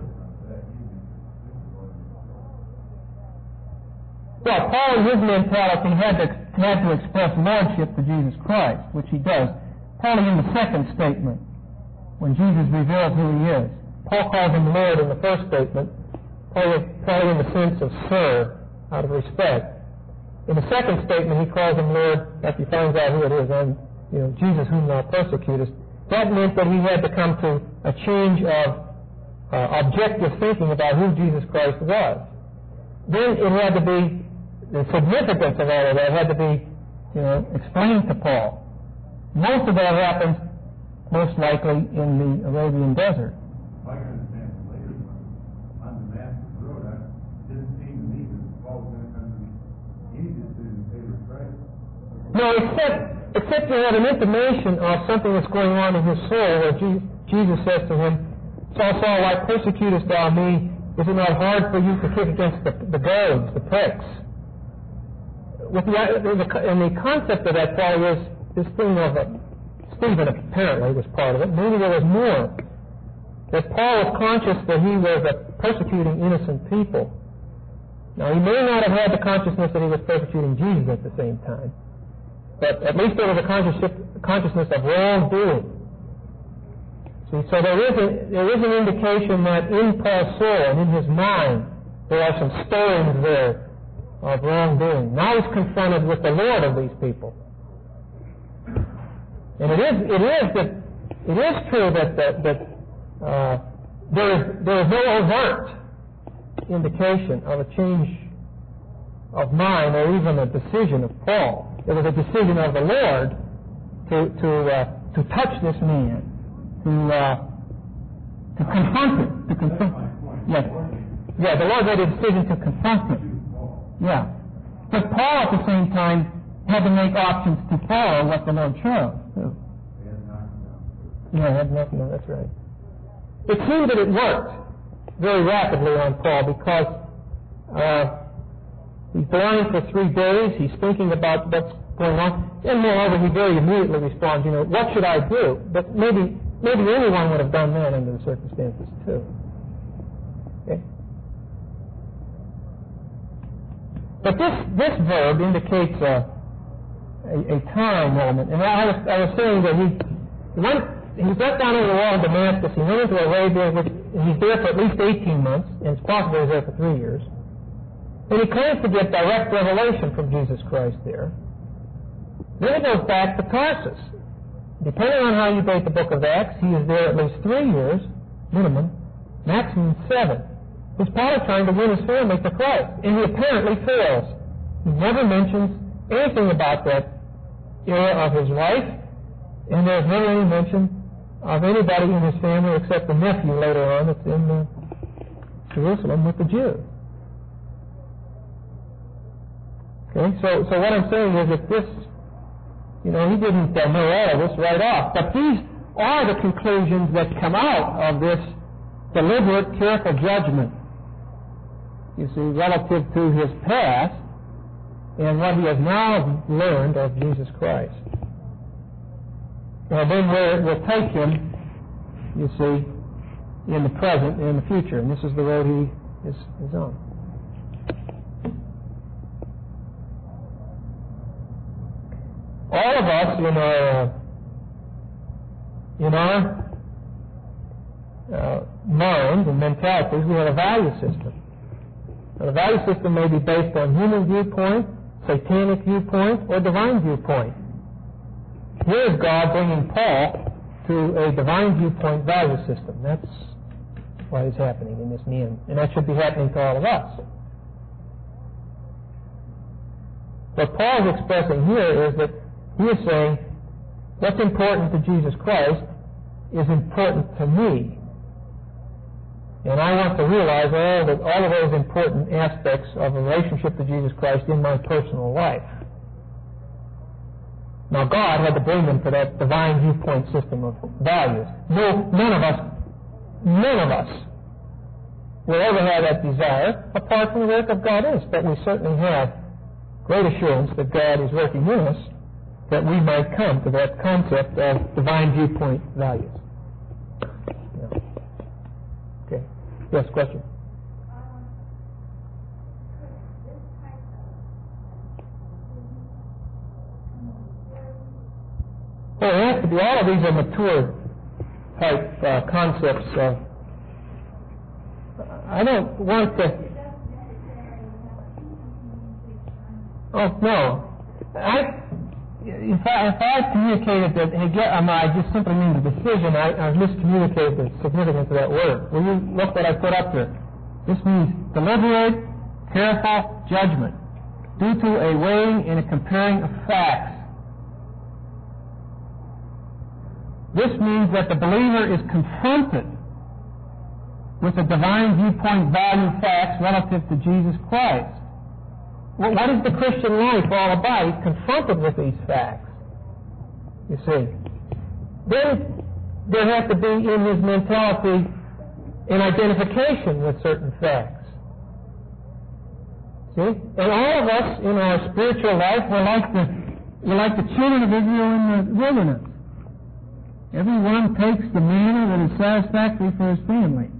Well, Paul in his mentality had to express lordship to Jesus Christ, which he does. Probably in the second statement, when Jesus reveals who he is. Paul calls him Lord in the first statement, probably in the sense of sir, out of respect. In the second statement, he calls him Lord after he finds out who it is. I'm, Jesus whom thou persecutest. That meant that he had to come to a change of objective thinking about who Jesus Christ was. Then it had to be, the significance of all of that had to be, explained to Paul. Most of that happened, most likely, in the Arabian desert. I can understand the later one. On the Damascus Road, it didn't seem to me that Paul was going to come to any decision in favor of Christ. No, except you had an intimation of something that's going on in his soul, where Jesus says to him, Saul, Saul, why persecutest thou me? Is it not hard for you to kick against the goads, the pricks? And the concept of that probably is this thing of Stephen apparently was part of it. Maybe there was more. That Paul was conscious that he was persecuting innocent people. Now, he may not have had the consciousness that he was persecuting Jesus at the same time, but at least there was a consciousness of wrongdoing. See, so there is an indication that in Paul's soul and in his mind there are some stirrings there of wrongdoing. Now he's confronted with the Lord of these people, and it is true that there is no overt indication of a change of mine or even a decision of Paul. It was a decision of the Lord to touch this man, to confront him, to confront him. Yes. Yeah, the Lord made a decision to confront him. Yeah. But Paul at the same time had to make options to follow what the Lord chose. Too. Yeah, had nothing. That's right. It seemed that it worked very rapidly on Paul because he's blind for 3 days. He's thinking about what's going on, and moreover, he very immediately responds, what should I do? But maybe anyone would have done that under the circumstances too. Okay. But this verb indicates a time element, and I was saying that he got down over the wall in Damascus. He went into Arabia. He's there for at least 18 months, and it's possible he's there for 3 years. And he claims to get direct revelation from Jesus Christ there. Then he goes back to Tarsus. Depending on how you date the book of Acts, he is there at least 3 years, minimum, maximum 7. He's probably trying to win his family to Christ, and he apparently fails. He never mentions anything about that era of his life, and there's never any mention of anybody in his family except the nephew later on that's in Jerusalem with the Jews. Okay, so what I'm saying is that this, he didn't know all of this right off, but these are the conclusions that come out of this deliberate, careful judgment, you see, relative to his past and what he has now learned of Jesus Christ. And then where it will take him, you see, in the present and in the future. And this is the road he is on. All of us in our minds and mentalities, we have a value system. Now, the value system may be based on human viewpoint, satanic viewpoint, or divine viewpoint. Here is God bringing Paul to a divine viewpoint value system. That's what is happening in this man. And that should be happening to all of us. What Paul is expressing here is that he is saying what's important to Jesus Christ is important to me. And I want to realize all of those important aspects of a relationship to Jesus Christ in my personal life. Now, God had to bring them to that divine viewpoint system of values. None of us will ever have that desire apart from the work of God in us. But we certainly have great assurance that God is working in us that we might come to that concept of divine viewpoint values. Yeah. Okay. Yes, question? Well, it has to be, all of these are mature type concepts. I don't want to... Oh, no. If I communicated that, I just simply mean the decision, I've miscommunicated the significance of that word. Will you look what I put up there? This means deliberate, careful judgment due to a weighing and a comparing of facts. This means that the believer is confronted with the divine viewpoint value facts relative to Jesus Christ. Well, what is the Christian life all about? He's confronted with these facts. You see. Then there has to be in his mentality an identification with certain facts. See? And all of us in our spiritual life, we're like the children of Israel in the wilderness. Everyone takes the manna that is satisfactory for his family.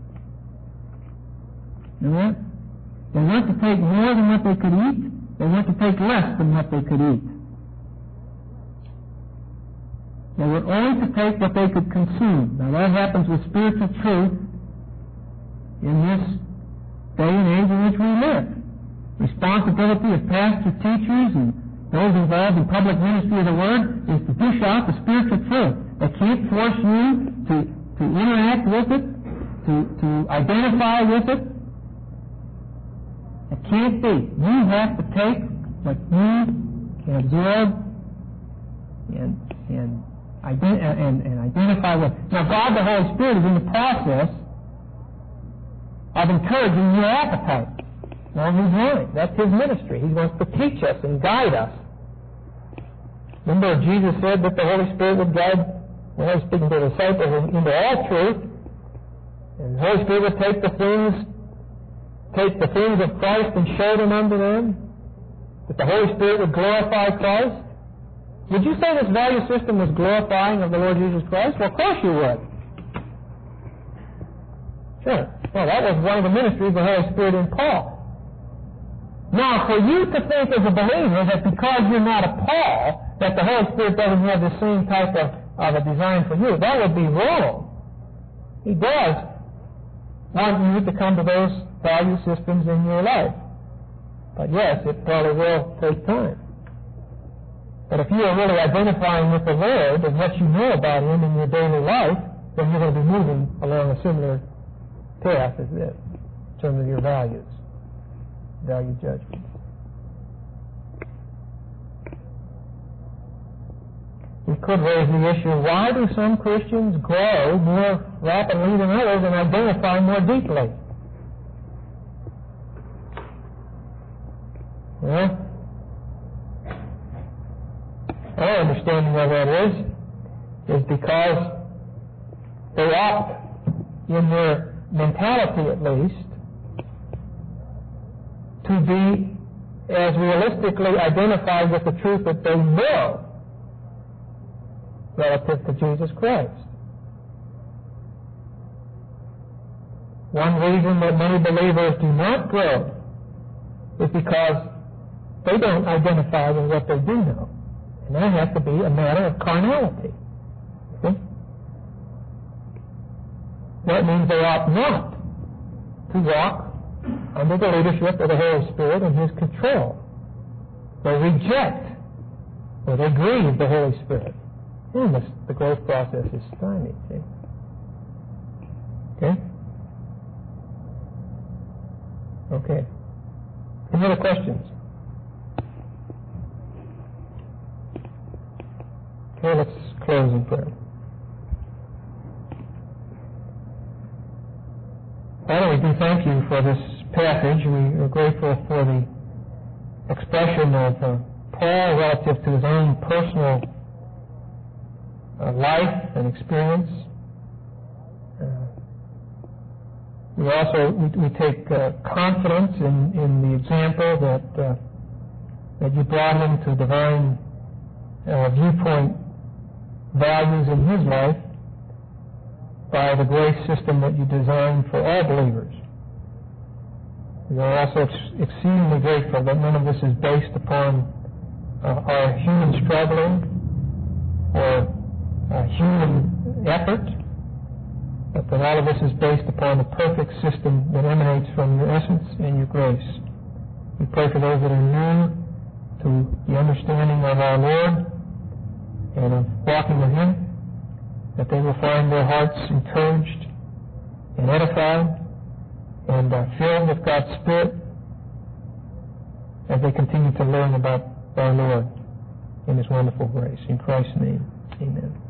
You know what? They want to take more than what they could eat. They want to take less than what they could eat. They were only to take what they could consume. Now that happens with spiritual truth in this day and age in which we live. Responsibility of pastors, teachers, and those involved in public ministry of the Word is to dish out the spiritual truth. They can't force you to interact with it, to identify with it. It can't be. You have to take what you can absorb and identify with. Now, God the Holy Spirit is in the process of encouraging your appetite on His mind. That's His ministry. He wants to teach us and guide us. Remember, Jesus said that the Holy Spirit would guide, when He was speaking to the disciples, into all truth. And the Holy Spirit would take the things of Christ and show them unto them. That the Holy Spirit would glorify Christ. Would you say this value system was glorifying of the Lord Jesus Christ? Well, of course you would. Sure. Well, that was one of the ministries of the Holy Spirit in Paul. Now, for you to think as a believer that because you're not a Paul, that the Holy Spirit doesn't have the same type of a design for you, that would be wrong. He does want you to come to those value systems in your life. But yes, it probably will take time. But if you are really identifying with the Lord and what you know about Him in your daily life, then you're going to be moving along a similar path as this, in terms of your values, value judgments. We could raise the issue, why do some Christians grow more rapidly than others and identify more deeply? Well, our understanding of that is because they opt, in their mentality at least, to be as realistically identified with the truth that they know relative to Jesus Christ. One reason that many believers do not grow is because they don't identify with what they do know. And that has to be a matter of carnality. See? That means they ought not to walk under the leadership of the Holy Spirit and His control. They reject or they grieve the Holy Spirit. And the growth process is stymied. See? Okay? Okay. Any other questions? Okay, let's close in prayer. Father, we do thank You for this passage. We are grateful for the expression of Paul relative to his own personal life and experience. We also we take confidence in the example that You brought him to divine viewpoint values in his life by the grace system that You designed for all believers. We are also exceedingly grateful that none of this is based upon our human struggling or human effort, but that all of this is based upon the perfect system that emanates from Your essence and Your grace. We pray for those that are new to the understanding of our Lord and of walking with Him, that they will find their hearts encouraged and edified and filled with God's Spirit as they continue to learn about our Lord in His wonderful grace. In Christ's name, amen.